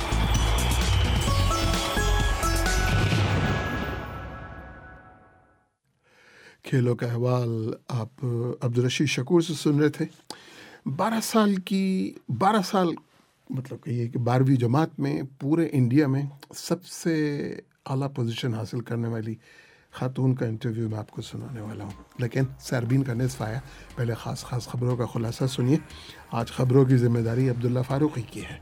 کھیلوں کا احوال آپ عبدالرشید شکور سے سن رہے تھے. بارہ سال کی بارہ سال مطلب کہ یہ کہ بارہویں جماعت میں پورے انڈیا میں سب سے اعلیٰ پوزیشن حاصل کرنے والی خاتون کا انٹرویو میں آپ کو سنانے والا ہوں, لیکن سیربین کا نصف آیا. پہلے خاص خاص خبروں کا خلاصہ سنیے. آج خبروں کی ذمہ داری عبداللہ فاروقی کی ہے.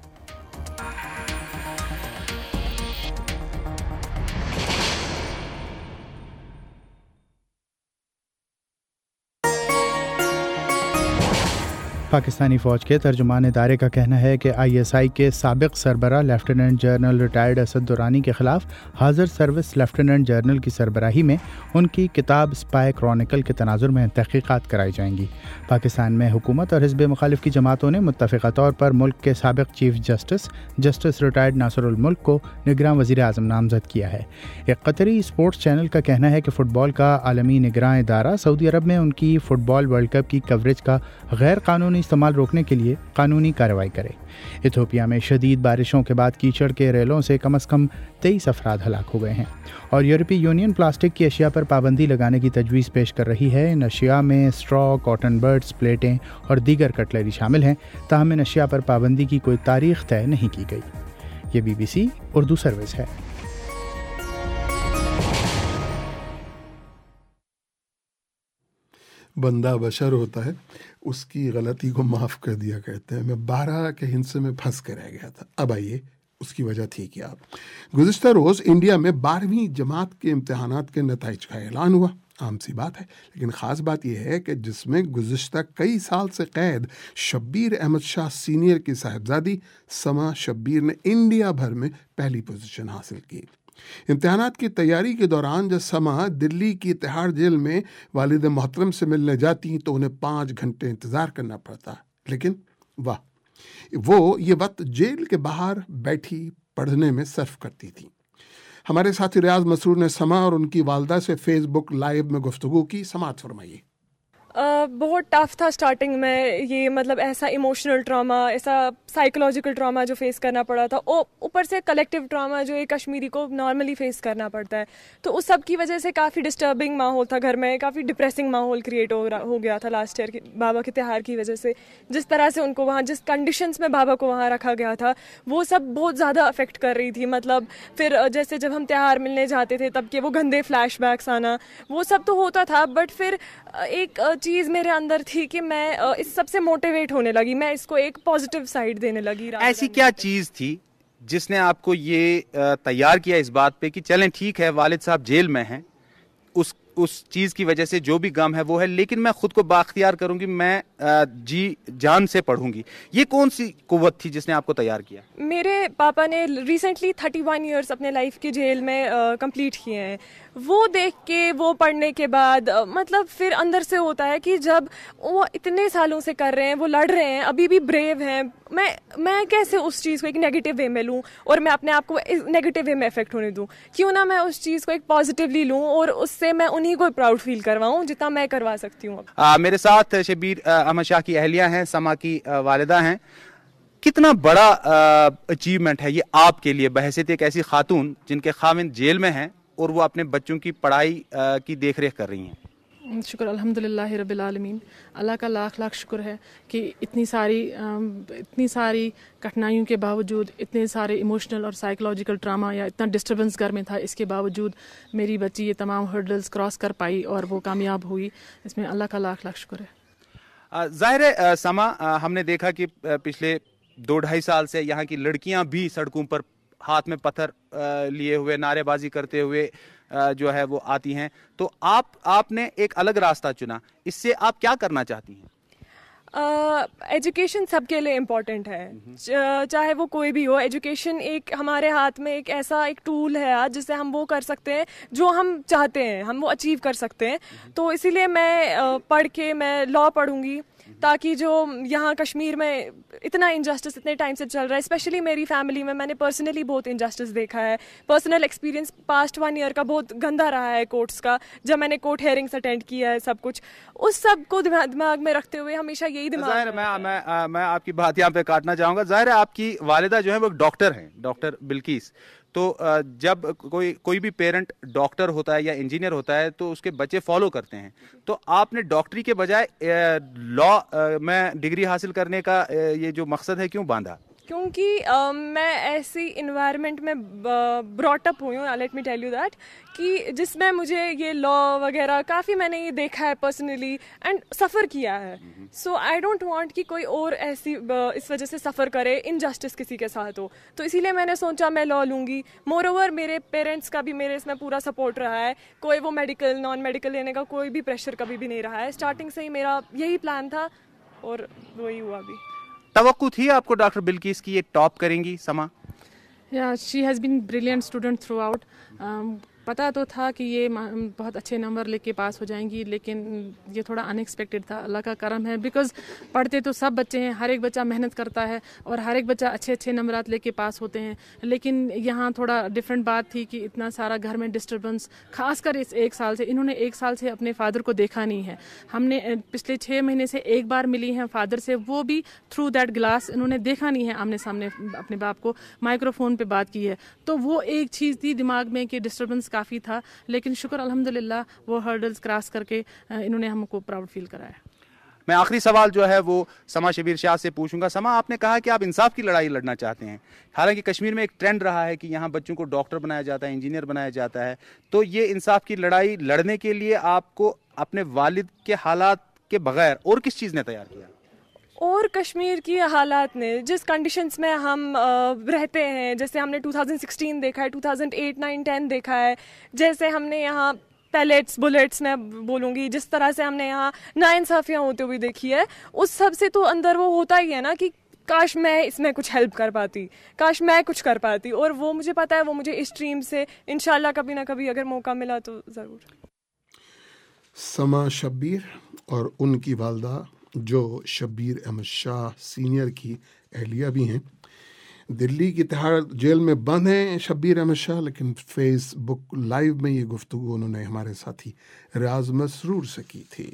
پاکستانی فوج کے ترجمان ادارے کا کہنا ہے کہ آئی ایس آئی کے سابق سربراہ lieutenant general retired Asad Durrani کے خلاف حاضر سروس لیفٹیننٹ جنرل کی سربراہی میں ان کی کتاب اسپائی کرونیکل کے تناظر میں تحقیقات کرائی جائیں گی. پاکستان میں حکومت اور حزب مخالف کی جماعتوں نے متفقہ طور پر ملک کے سابق chief justice justice retired Nasir ul Mulk کو نگراں وزیر اعظم نامزد کیا ہے. ایک قطری اسپورٹس چینل کا کہنا ہے کہ فٹ بال کا عالمی نگراں ادارہ سعودی عرب میں ان کی فٹ بال ورلڈ کپ کی کوریج کا غیر قانونی इस्तेमाल रोकने के लिए कानूनी कार्रवाई करे। इथियोपिया में शदीद बारिशों के बाद कीचड़ के रेलों से कम अज़ कम तेईस अफराद हलाक हो गए हैं। और यूरोपीय यूनियन प्लास्टिक की अशिया पर पाबंदी लगाने की तजवीज़ पेश कर रही है। इन अशिया में स्ट्रॉ, कॉटन बर्ड्स, प्लेटें और दीगर कटलरी शामिल हैं, ताहम इन अशिया पर पाबंदी की कोई तारीख तय नहीं की गई। ये B B C Urdu service है। बंदा बशर होता है, उसकी गलती को माफ़ कर दिया कहते हैं। मैं बारह के हिंसे में फंस के रह गया था। अब आइए उसकी वजह थी क्या। गुज़िश्ता रोज़ इंडिया में बारहवीं जमात के इम्तहानात के नताइज का ऐलान हुआ। आम सी बात है, लेकिन ख़ास बात यह है कि जिसमें गुज़िश्ता कई साल से कैद शब्बीर अहमद शाह सीनियर की साहिबजादी समा शब्बीर ने इंडिया भर में पहली पोजीशन हासिल की। इम्तहानात की तैयारी के दौरान जब समा दिल्ली की तिहाड़ जेल में वालिद मोहतरम से मिलने जाती तो उन्हें पाँच घंटे इंतज़ार करना पड़ता। लेकिन वाह, वो ये वक्त जेल के बाहर बैठी पढ़ने में सर्फ करती थी। हमारे साथी रियाज मसरूर ने समा और उनकी वालदा से फेसबुक लाइव में गुफ्तगू की। समाअत फरमाइए। Uh, बहुत टफ था स्टार्टिंग में, ये मतलब ऐसा इमोशनल ट्रामा, ऐसा साइकोलॉजिकल ट्रामा जो फेस करना पड़ा था, और ऊपर से कलेक्टिव ट्रामा जो एक कश्मीरी को नॉर्मली फेस करना पड़ता है। तो उस सब की वजह से काफ़ी डिस्टर्बिंग माहौल था घर में, काफ़ी डिप्रेसिंग माहौल क्रिएट हो हो गया था लास्ट ईयर बाबा के त्योहार की वजह से। जिस तरह से उनको वहाँ, जिस कंडीशंस में बाबा को वहाँ रखा गया था, वो सब बहुत ज़्यादा अफेक्ट कर रही थी। मतलब फिर जैसे जब हम त्योहार मिलने जाते थे तब के वो गंदे फ्लैशबैक्स आना, वो सब तो होता था, बट फिर एक चीज़ मेरे अंदर थी कि मैं इस सब से मोटिवेट होने लगी, मैं इसको एक पॉजिटिव साइड देने लगी। ऐसी क्या चीज़ थी जिसने आपको ये तैयार किया इस बात पे कि चलें ठीक है वालिद साहब जेल में हैं, उस उस चीज़ की वजह से जो भी गम है वो है, लेकिन मैं खुद को बाख्तियार करूंगी, मैं जी जान से पढ़ूंगी। ये कौन सी कुव्वत थी जिसने आपको तैयार किया? मेरे पापा ने रिसेंटली थर्टी वन ईयर्स अपने लाइफ के जेल में कंप्लीट किए हैं। वो देख के, वो पढ़ने के बाद uh, मतलब फिर अंदर से होता है कि जब वो इतने सालों से कर रहे हैं, वो लड़ रहे हैं, अभी भी ब्रेव हैं, मैं मैं कैसे उस चीज़ को एक नेगेटिव वे में लूँ और मैं अपने आप को नेगेटिव वे में इफेक्ट होने दूँ? क्यों ना मैं उस चीज़ को एक पॉजिटिवली लूँ और उससे मैं उन्हीं को प्राउड फील करवाऊँ जितना मैं करवा सकती हूँ। मेरे साथ शब्बीर अहमद शाह की अहलिया हैं, समा की वालिदा हैं। कितना बड़ा अचीवमेंट है ये आपके लिए, बहैसियत एक ऐसी खातून जिनके खाविंद जेल में हैं और वो अपने बच्चों की पढ़ाई की देखरेख कर रही हैं? शुक्र अल्हम्दुलिल्लाह रब्बिल आलमीन, अल्लाह का लाख लाख शुक्र है कि इतनी सारी इतनी सारी कठिनाइयों के बावजूद, इतने सारे इमोशनल और साइकोलॉजिकल ट्रामा या इतना डिस्टर्बेंस घर में था, इसके बावजूद मेरी बच्ची ये तमाम हर्डल्स क्रॉस कर पाई और वो कामयाब हुई। इसमें अल्लाह का लाख लाख शुक्र है। ज़ाहिर है समा, हमने देखा कि पिछले दो ढाई साल से यहाँ की लड़कियाँ भी सड़कों पर हाथ में पत्थर लिए हुए, नारेबाजी करते हुए जो है वो आती हैं, तो आप आपने एक अलग रास्ता चुना, इससे आप क्या करना चाहती हैं? एजुकेशन uh, सबके लिए इम्पॉर्टेंट है, चाहे वो कोई भी हो। एजुकेशन एक हमारे हाथ में एक ऐसा एक टूल है आज जिससे हम वो कर सकते हैं जो हम चाहते हैं, हम वो अचीव कर सकते हैं। तो इसीलिए मैं uh, पढ़ के मैं लॉ पढ़ूंगी, ताकि जो यहाँ कश्मीर में इतना इनजस्टिस इतने टाइम से चल रहा है, स्पेशली मेरी फैमिली में मैंने पर्सनली बहुत इनजस्टिस देखा है। Personal experience past one year का बहुत गंदा रहा है कोर्ट्स का, जब मैंने कोर्ट हेयरिंग्स अटेंड किया है, सब कुछ उस सब को दिमाग में रखते हुए हमेशा यही दिमाग ज़ाहिर है, मैं मैं मैं आपकी बात यहाँ पे काटना चाहूँगा। ज़ाहिर है आपकी वालिदा जो है वो डॉक्टर हैं, डॉक्टर बिल्किस। तो जब कोई कोई भी पेरेंट डॉक्टर होता है या इंजीनियर होता है तो उसके बच्चे फॉलो करते हैं, तो आपने डॉक्टरी के बजाय लॉ में डिग्री हासिल करने का ये जो मकसद है क्यों बांधा? क्योंकि uh, मैं ऐसी इन्वायरमेंट में ब्रॉट अप हुई हूँ, let me tell you that, कि जिसमें मुझे ये लॉ वगैरह काफ़ी मैंने ये देखा है पर्सनली एंड सफ़र किया है। सो आई डोंट वांट कि कोई और ऐसी इस वजह से सफ़र करे, इनजस्टिस किसी के साथ हो। तो इसीलिए मैंने सोचा मैं लॉ लूँगी। मोर ओवर मेरे पेरेंट्स का भी मेरे इसमें पूरा सपोर्ट रहा है, कोई वो मेडिकल नॉन मेडिकल लेने का कोई भी प्रेशर कभी भी नहीं रहा है। स्टार्टिंग से ही मेरा यही प्लान था और वही हुआ भी। तवक्कुत थी आपको डॉक्टर बिल्किस की ये टॉप करेंगी समा? Yeah, she has been brilliant student throughout. Um, पता तो था कि ये बहुत अच्छे नंबर लेके पास हो जाएंगी, लेकिन ये थोड़ा अनएक्सपेक्टेड था। अल्लाह का करम है, बिकॉज़ पढ़ते तो सब बच्चे हैं, हर एक बच्चा मेहनत करता है और हर एक बच्चा अच्छे अच्छे नंबरात लेके पास होते हैं। लेकिन यहाँ थोड़ा डिफरेंट बात थी कि इतना सारा घर में डिस्टर्बेंस, खासकर इस एक साल से, इन्होंने एक साल से अपने फादर को देखा नहीं है। हमने पिछले छः महीने से एक बार मिली हैं फादर से, वो भी थ्रू दैट ग्लास, इन्होंने देखा नहीं है आमने सामने अपने बाप को, माइक्रोफोन पे बात की है। तो वो एक चीज़ थी दिमाग में कि डिस्टर्बेंस काफ़ी था, लेकिन शुक्र अल्हम्दुलिल्लाह वो हर्डल्स क्रॉस करके इन्होंने हमको प्राउड फील कराया। मैं आखिरी सवाल जो है वो समा शबीर शाह से पूछूंगा। समा, आपने कहा कि आप इंसाफ की लड़ाई लड़ना चाहते हैं, हालांकि कश्मीर में एक ट्रेंड रहा है कि यहाँ बच्चों को डॉक्टर बनाया जाता है, इंजीनियर बनाया जाता है, तो ये इंसाफ की लड़ाई लड़ने के लिए आपको अपने वालिद के हालात के बगैर और किस चीज़ ने तैयार किया? और कश्मीर की हालात ने, जिस कंडीशंस में हम रहते हैं, जैसे हमने टू थाउजेंड सिक्सटीन देखा है, two thousand eight, nine, ten देखा है, जैसे हमने यहाँ पैलेट्स, बुलेट्स मैं बोलूँगी, जिस तरह से हमने यहाँ नाइंसाफियाँ होते हुए देखी है, उस सब से तो अंदर वो होता ही है ना कि काश मैं इसमें कुछ हेल्प कर पाती, काश मैं कुछ कर पाती। और वो मुझे पता है, वो मुझे इस स्ट्रीम से इंशाल्लाह कभी ना कभी अगर मौका मिला तो ज़रूर। समा शब्बीर और उनकी वालदा जो शब्बीर अहमद शाह सीनियर की अहलिया भी हैं, दिल्ली की तिहाड़ जेल में बंद हैं शब्बीर अहमद शाह, लेकिन फेसबुक लाइव में ये गुफ्तगू उन्होंने हमारे साथी रियाज मसरूर से की थी।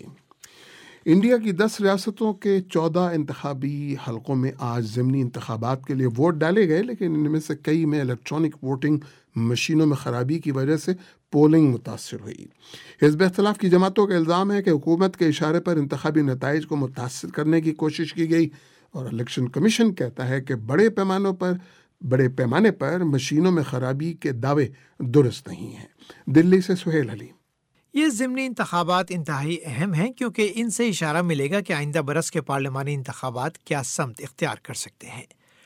इंडिया की दस रियासतों के चौदह इंतखाबी हलकों में आज ज़िमनी इंतखाबात के लिए वोट डाले गए, लेकिन इनमें से कई में इलेक्ट्रॉनिक वोटिंग मशीनों में ख़राबी की वजह से पोलिंग मुतासर हुई। हिज़्ब इख्तिलाफ की जमातों का इल्ज़ाम है कि हुकूमत के इशारे पर इंतखाबी नताइज को मुतासर करने की कोशिश की गई, और इलेक्शन कमीशन कहता है कि बड़े पैमानों पर बड़े पैमाने पर मशीनों में ख़राबी के दावे दुरुस्त नहीं हैं। दिल्ली से सुहेल अली। ये ज़िमनी इंतखाबात इंतहाई अहम हैं, क्योंकि इनसे इशारा मिलेगा कि आइंदा बरस के पार्लिमानी इंतखाबात क्या समत इख्तियार कर सकते हैं।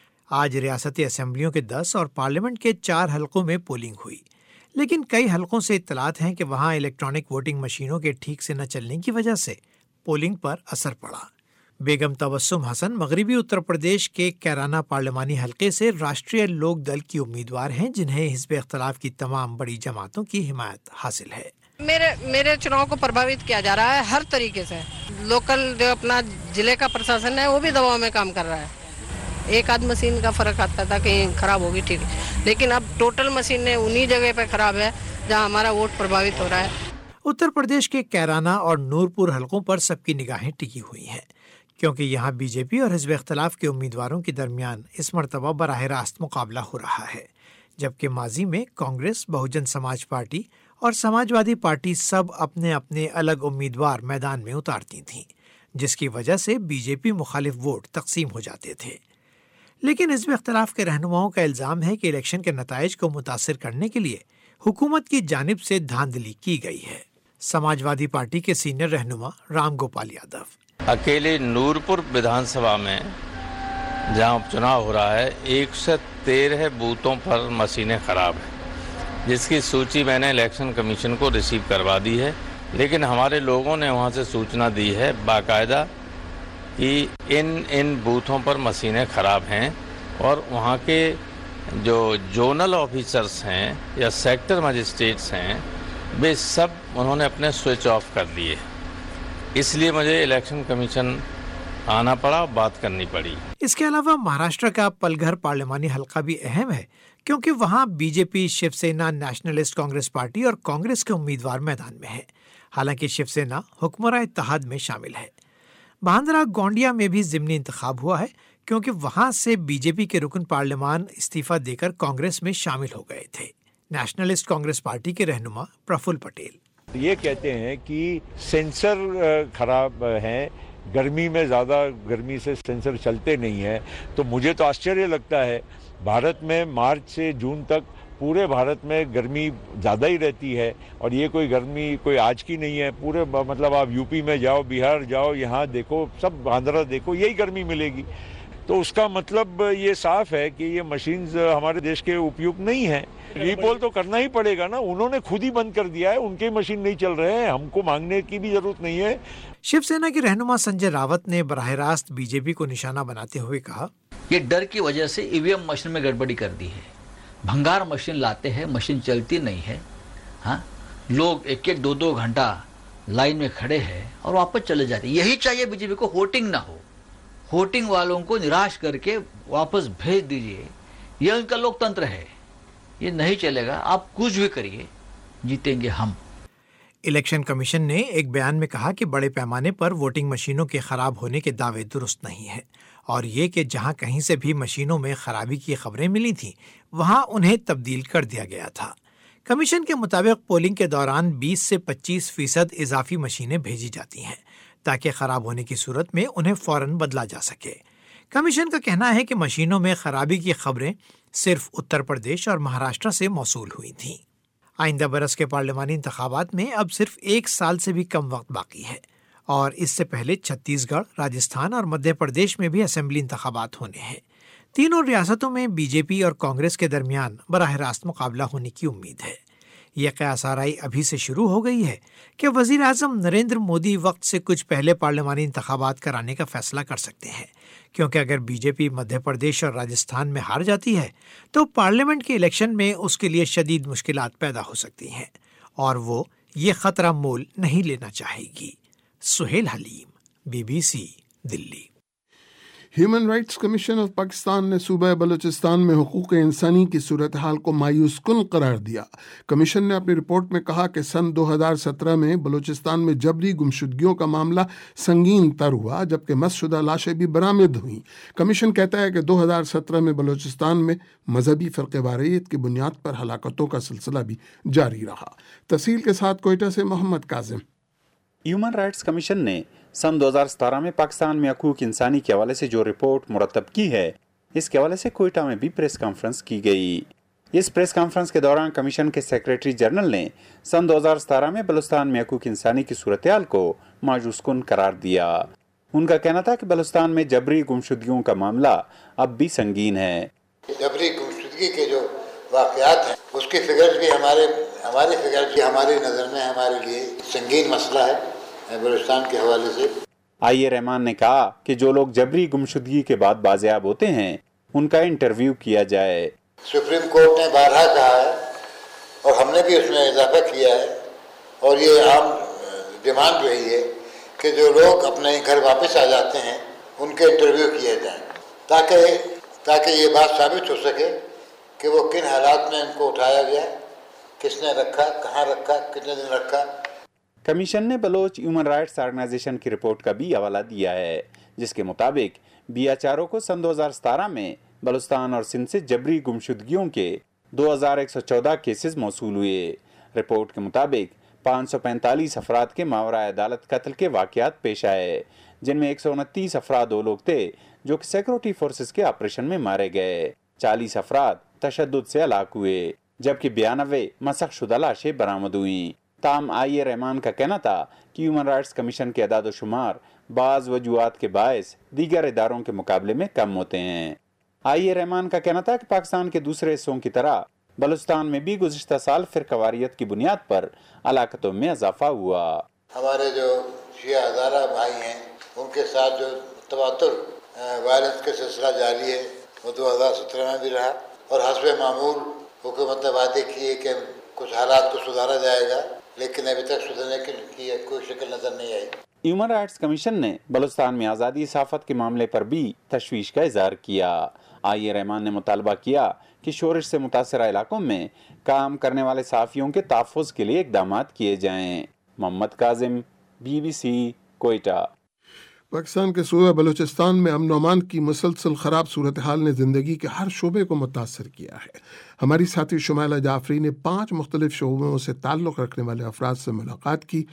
आज रियासती असम्बलियों के दस और पार्लियामेंट के चार हलकों में पोलिंग हुई, लेकिन कई हलकों से इत्तलात हैं कि वहाँ इलेक्ट्रॉनिक वोटिंग मशीनों के ठीक से न चलने की वजह से पोलिंग पर असर पड़ा। बेगम तबस्सुम हसन मगरिबी उत्तर प्रदेश के कैराना पार्लिमानी हलके से राष्ट्रीय लोक दल की उम्मीदवार हैं, जिन्हें हिज़्ब इख्तिलाफ की तमाम बड़ी जमातों की हिमायत हासिल है। मेरे मेरे चुनाव को प्रभावित किया जा रहा है हर तरीके से। लोकल जो अपना जिले का प्रशासन है वो भी दबाव में काम कर रहा है। एक आध मशीन का फर्क आता था, कहीं खराब होगी ठीक है, लेकिन अब टोटल मशीनें उन्हीं जगह पे खराब है जहां हमारा वोट प्रभावित हो रहा है। उत्तर प्रदेश के कैराना और नूरपुर हलकों पर सबकी निगाहें टिकी हुई हैं, क्योंकि यहाँ बीजेपी और हिज़्ब इख्तिलाफ के उम्मीदवारों के दरमियान इस मरतबा बराह रास्त मुकाबला हो रहा है, जबकि माजी में कांग्रेस, बहुजन समाज पार्टी और समाजवादी पार्टी सब अपने अपने अलग उम्मीदवार मैदान में उतारती थीं, जिसकी वजह से बीजेपी मुखालिफ वोट तकसीम हो जाते थे। लेकिन हिज़्ब इख्तिलाफ के रहनुमाओं का इल्ज़ाम है कि इलेक्शन के नताइज को मुतासिर करने के लिए हुकूमत की जानिब से धांधली की गई है। समाजवादी पार्टी के सीनियर रहनुमा राम गोपाल यादव। अकेले नूरपुर विधानसभा में जहां उपचुनाव हो रहा है, एक सौ तेरह बूथों पर मशीनें खराब हैं, जिसकी सूची मैंने इलेक्शन कमीशन को रिसीव करवा दी है। लेकिन हमारे लोगों ने वहां से सूचना दी है बाकायदा कि इन इन बूथों पर मशीनें खराब हैं, और वहां के जो जोनल ऑफिसर्स हैं या सेक्टर मजिस्ट्रेट्स हैं, वे सब उन्होंने अपने स्विच ऑफ कर दिए। इसलिए मुझे इलेक्शन कमीशन आना पड़ा, बात करनी पड़ी। इसके अलावा महाराष्ट्र का पलघर पार्लिमानी हलका भी अहम है, क्योंकि वहां बीजेपी, शिवसेना, नेशनलिस्ट कांग्रेस पार्टी और कांग्रेस के उम्मीदवार मैदान में हैं। हालांकि शिवसेना हुक्मरान इत्तेहाद में शामिल है। बांद्रा गोंडिया में भी ज़िमनी इंतखाब हुआ है, क्योंकि वहां से बीजेपी के रुकन पार्लिमान इस्तीफा देकर कांग्रेस में शामिल हो गए थे। नेशनलिस्ट कांग्रेस पार्टी के रहनुमा प्रफुल्ल पटेल ये कहते हैं कि सेंसर खराब है, गर्मी में ज़्यादा गर्मी से सेंसर चलते नहीं है। तो मुझे तो आश्चर्य लगता है, भारत में मार्च से जून तक पूरे भारत में गर्मी ज़्यादा ही रहती है, और ये कोई गर्मी कोई आज की नहीं है। पूरे मतलब आप यूपी में जाओ, बिहार जाओ, यहाँ देखो, सब आंध्रा देखो, यही गर्मी मिलेगी। तो उसका मतलब ये साफ है कि ये मशीन्स हमारे देश के उपयुक्त नहीं है। रीपोल तो करना ही पड़ेगा ना, उन्होंने खुद ही बंद कर दिया है, उनके मशीन नहीं चल रहे हैं, हमको मांगने की भी जरूरत नहीं है। शिवसेना के रहनुमा संजय रावत ने बराह रास्त बीजेपी को निशाना बनाते हुए कहा, ये डर की वजह से ईवीएम मशीन में गड़बड़ी कर दी है। भंगार मशीन लाते हैं, मशीन चलती नहीं है। ہاں لوگ ایک ایک دو دو گھنٹہ لائن میں کھڑے ہیں اور واپس چلے جاتے ہیں. یہی چاہیے بی جے پی کو, ہوٹنگ نہ ہو, ہوٹنگ والوں کو نراش کر کے واپس بھیج دیجئے. یہ ان کا لوک تنتر ہے, یہ نہیں چلے گا. آپ کچھ بھی کریے, جیتیں گے ہم. الیکشن کمیشن نے ایک بیان میں کہا کہ بڑے پیمانے پر ووٹنگ مشینوں کے خراب ہونے کے دعوے درست نہیں ہیں, اور یہ کہ جہاں کہیں سے بھی مشینوں میں خرابی کی خبریں ملی تھیں وہاں انہیں تبدیل کر دیا گیا تھا. کمیشن کے مطابق پولنگ کے دوران بیس سے پچیس فیصد اضافی مشینیں بھیجی جاتی ہیں تاکہ خراب ہونے کی صورت میں انہیں فوراً بدلا جا سکے. کمیشن کا کہنا ہے کہ مشینوں میں خرابی کی خبریں صرف اتر پردیش اور مہاراشٹر سے موصول ہوئی تھیں. آئندہ برس کے پارلیمانی انتخابات میں اب صرف ایک سال سے بھی کم وقت باقی ہے, اور اس سے پہلے چھتیس گڑھ, راجستھان اور مدھیہ پردیش میں بھی اسمبلی انتخابات ہونے ہیں. تینوں ریاستوں میں بی جے پی اور کانگریس کے درمیان براہ راست مقابلہ ہونے کی امید ہے. یہ قیاس آرائی ابھی سے شروع ہو گئی ہے کہ وزیر اعظم نریندر مودی وقت سے کچھ پہلے پارلیمانی انتخابات کرانے کا فیصلہ کر سکتے ہیں, کیونکہ اگر B J P Madhya Pradesh اور راجستھان میں ہار جاتی ہے تو پارلیمنٹ کے الیکشن میں اس کے لیے شدید مشکلات پیدا ہو سکتی ہیں, اور وہ یہ خطرہ مول نہیں لینا چاہے گی. Suhail Haleem, B B C, Delhi. Human rights commission of Pakistan نے صوبہ بلوچستان میں حقوق انسانی کی صورتحال کو مایوس کن قرار دیا. کمیشن نے اپنی رپورٹ میں کہا کہ سن دو ہزار سترہ میں بلوچستان میں جبری گمشدگیوں کا معاملہ سنگین تر ہوا, جبکہ مس شدہ لاشیں بھی برآمد ہوئیں. کمیشن کہتا ہے کہ دو ہزار سترہ میں بلوچستان میں مذہبی فرقہ واریت کی بنیاد پر ہلاکتوں کا سلسلہ بھی جاری رہا. تفصیل کے ساتھ کوئٹہ سے Muhammad Kazim. Human rights commission نے سن دو ہزار ستارہ میں پاکستان میں حقوق انسانی کے حوالے سے جو رپورٹ مرتب کی ہے, اس کے حوالے سے کوئٹہ میں بھی پریس کانفرنس کی گئی. اس پریس کانفرنس کے دوران کمیشن کے سیکریٹری جنرل نے سن دو ہزار ستارہ میں بلوچستان میں حقوق انسانی کی صورتحال کو مایوس کن قرار دیا. ان کا کہنا تھا کہ بلوچستان میں جبری گمشدگیوں کا معاملہ اب بھی سنگین ہے. جبری گمشدگی کے جو واقعات ہیں اس کی فگرز بھی ہمارے ہماری فگرز بھی ہماری نظر میں ہمارے لیے سنگین مسئلہ ہے بلوچستان کے حوالے سے. آئی اے رحمان نے کہا کہ جو لوگ جبری گمشدگی کے بعد بازیاب ہوتے ہیں ان کا انٹرویو کیا جائے. سپریم کورٹ نے بارہا کہا ہے اور ہم نے بھی اس میں اضافہ کیا ہے, اور یہ عام ڈیمانڈ رہی ہے کہ جو لوگ اپنے گھر واپس آ جاتے ہیں ان کے انٹرویو کیے جائیں, تاکہ تاکہ یہ بات ثابت ہو سکے کہ وہ کن حالات میں ان کو اٹھایا گیا, کس نے رکھا, کہاں رکھا, کتنے دن رکھا. کمیشن نے بلوچ ہیومن رائٹس آرگنائزیشن کی رپورٹ کا بھی حوالہ دیا ہے, جس کے مطابق بی ایچ آر او کو سن دو ہزار ستارہ میں بلوچستان اور سندھ سے جبری گمشدگیوں کے دو ہزار ایک سو چودہ کیسز موصول ہوئے. رپورٹ کے مطابق پانچ سو پینتالیس افراد کے ماورائے عدالت قتل کے واقعات پیش آئے, جن میں ایک سو انتیس افراد وہ لوگ تھے جو کہ سیکورٹی فورسز کے آپریشن میں مارے گئے. چالیس افراد تشدد سے ہلاک ہوئے, جبکہ بیانوے مسخ شدہ لاشیں برآمد ہوئیں. تاہم آئی اے رحمان کا کہنا تھا کہ ہیومن رائٹس کمیشن کے اعداد و شمار بعض وجوہات کے باعث دیگر اداروں کے مقابلے میں کم ہوتے ہیں. آئی اے رحمان کا کہنا تھا کہ پاکستان کے دوسرے حصوں کی طرح بلوچستان میں بھی گزشتہ سال فرقہ واریت کی بنیاد پر ہلاکتوں میں اضافہ ہوا. ہمارے جو شیعہ ہزارہ بھائی ہیں ان کے ساتھ جو تواتر وائلنس کا سلسلہ جاری ہے وہ دو ہزار سترہ میں بھی رہا, اور حسب معمول حکومت نے وعدے کیے کہ کچھ حالات کو سدھارا جائے گا, لیکن ابھی تک سدھرنے کی کوئی شکل نظر نہیں آئی. ہیومن رائٹس کمیشن نے بلوچستان میں آزادی صحافت کے معاملے پر بھی تشویش کا اظہار کیا. آئی اے رحمان نے مطالبہ کیا کہ شورش سے متاثرہ علاقوں میں کام کرنے والے صحافیوں کے تحفظ کے لیے اقدامات کیے جائیں. Muhammad Kazim, B B C, Quetta. Pakistan کے صوبہ بلوچستان میں امن و امان کی مسلسل خراب صورتحال نے زندگی کے ہر شعبے کو متاثر کیا ہے. ہماری ساتھی شمائلہ جعفری نے پانچ مختلف شعبوں سے تعلق رکھنے والے افراد سے ملاقات کی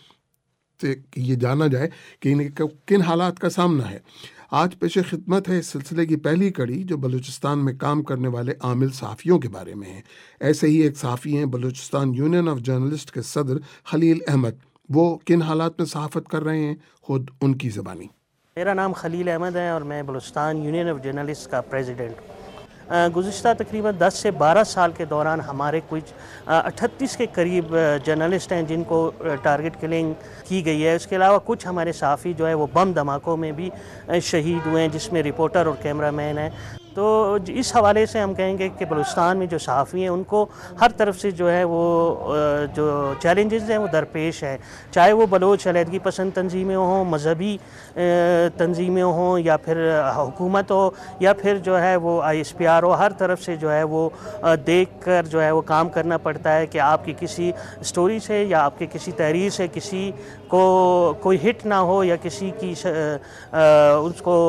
کہ یہ جانا جائے کہ انہیں کن حالات کا سامنا ہے. آج پیش خدمت ہے اس سلسلے کی پہلی کڑی جو بلوچستان میں کام کرنے والے عامل صحافیوں کے بارے میں ہے. ایسے ہی ایک صحافی ہیں بلوچستان یونین آف جرنلسٹ کے صدر خلیل احمد. وہ کن حالات میں صحافت کر رہے ہیں, خود ان کی زبانی. میرا نام خلیل احمد ہے اور میں بلوچستان یونین آف جرنلسٹ کا پریزیڈنٹ ہوں. گزشتہ تقریباً دس سے بارہ سال کے دوران ہمارے کچھ اٹھتیس کے قریب جرنلسٹ ہیں جن کو ٹارگٹ کلنگ کی گئی ہے. اس کے علاوہ کچھ ہمارے صحافی جو ہے وہ بم دھماکوں میں بھی شہید ہوئے ہیں, جس میں رپورٹر اور کیمرہ مین ہیں. تو اس حوالے سے ہم کہیں گے کہ بلوچستان میں جو صحافی ہیں ان کو ہر طرف سے جو ہے وہ جو چیلنجز ہیں وہ درپیش ہیں، چاہے وہ بلوچ علیحدگی پسند تنظیمیں ہوں، مذہبی تنظیمیں ہوں، یا پھر حکومت ہو، یا پھر جو ہے وہ آئی ایس پی آر ہو، ہر طرف سے جو ہے وہ دیکھ کر جو ہے وہ کام کرنا پڑتا ہے کہ آپ کی کسی سٹوری سے یا آپ کی کسی تحریر سے کسی کو کوئی ہٹ نہ ہو یا کسی کی اس کو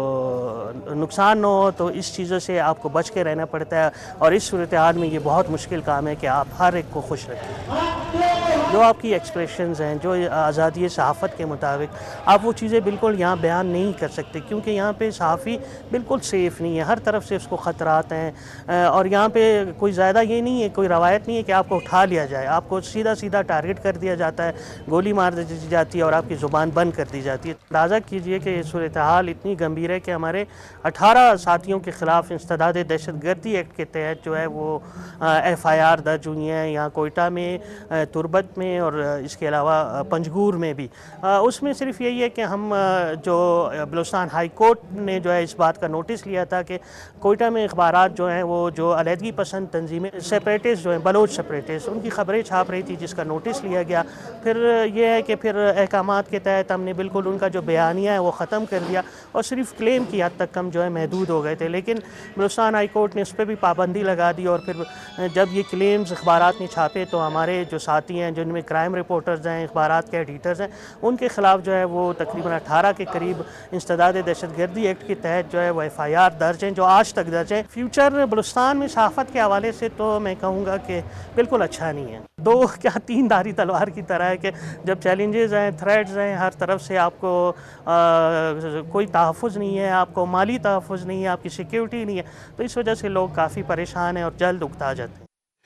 نقصان نہ ہو، تو اس چیزوں سے آپ کو بچ کے رہنا پڑتا ہے، اور اس صورتحال میں یہ بہت مشکل کام ہے کہ آپ ہر ایک کو خوش رکھیں۔ جو آپ کی ایکسپریشنز ہیں، جو آزادی صحافت کے مطابق آپ وہ چیزیں بالکل یہاں بیان نہیں کر سکتے، کیونکہ یہاں پہ صحافی بالکل سیف نہیں ہے، ہر طرف سے اس کو خطرات ہیں، اور یہاں پہ کوئی زیادہ یہ نہیں ہے، کوئی روایت نہیں ہے کہ آپ کو اٹھا لیا جائے، آپ کو سیدھا سیدھا ٹارگٹ کر دیا جاتا ہے، گولی مار دی جاتی ہے اور آپ کی زبان بند کر دی جاتی ہے۔ اندازہ کیجئے کہ یہ صورتحال اتنی گمبھیر ہے کہ ہمارے اٹھارہ ساتھیوں کے خلاف انسداد دہشت گردی ایکٹ کے تحت جو ہے وہ ایف آئی آر درج ہوئی ہیں، یہاں کوئٹہ میں، تربت میں، اور اس کے علاوہ پنجگور میں بھی۔ اس میں صرف یہی ہے کہ ہم جو بلوچستان ہائی کورٹ نے جو ہے اس بات کا نوٹس لیا تھا کہ کوئٹہ میں اخبارات جو ہیں وہ جو علیحدگی پسند تنظیمیں سیپریٹسٹ جو ہیں، بلوچ سیپریٹسٹ، ان کی خبریں چھاپ رہی تھی، جس کا نوٹس لیا گیا۔ پھر یہ ہے کہ پھر احکامات کے تحت ہم نے بالکل ان کا جو بیانیہ ہے وہ ختم کر دیا، اور صرف کلیم کی حد تک ہم جو ہے محدود ہو گئے تھے، لیکن بلوچستان ہائی کورٹ نے اس پہ بھی پابندی لگا دی، اور پھر جب یہ کلیمز اخبارات نے چھاپے تو ہمارے جو ساتھی ہیں جن میں کرائم رپورٹرز ہیں، اخبارات کے ایڈیٹرز ہیں، ان کے خلاف جو ہے وہ تقریباً اٹھارہ کے قریب انسداد دہشت گردی ایکٹ کے تحت جو ہے وہ ایف آئی آر درج ہیں، جو آج تک درج ہیں۔ فیوچر بلوچستان میں صحافت کے حوالے سے تو میں کہوں گا کہ بالکل اچھا نہیں ہے، دو کیا تین دھاری تلوار کی طرح ہے کہ جب چیلنجز ہیں، تھریٹس ہیں، ہر طرف سے آپ کو کوئی تحفظ نہیں ہے، آپ کو مالی تحفظ نہیں ہے، آپ کی سیکیورٹی نہیں ہے، تو اس وجہ سے لوگ کافی پریشان ہیں اور جلد اکتا جاتے ہیں۔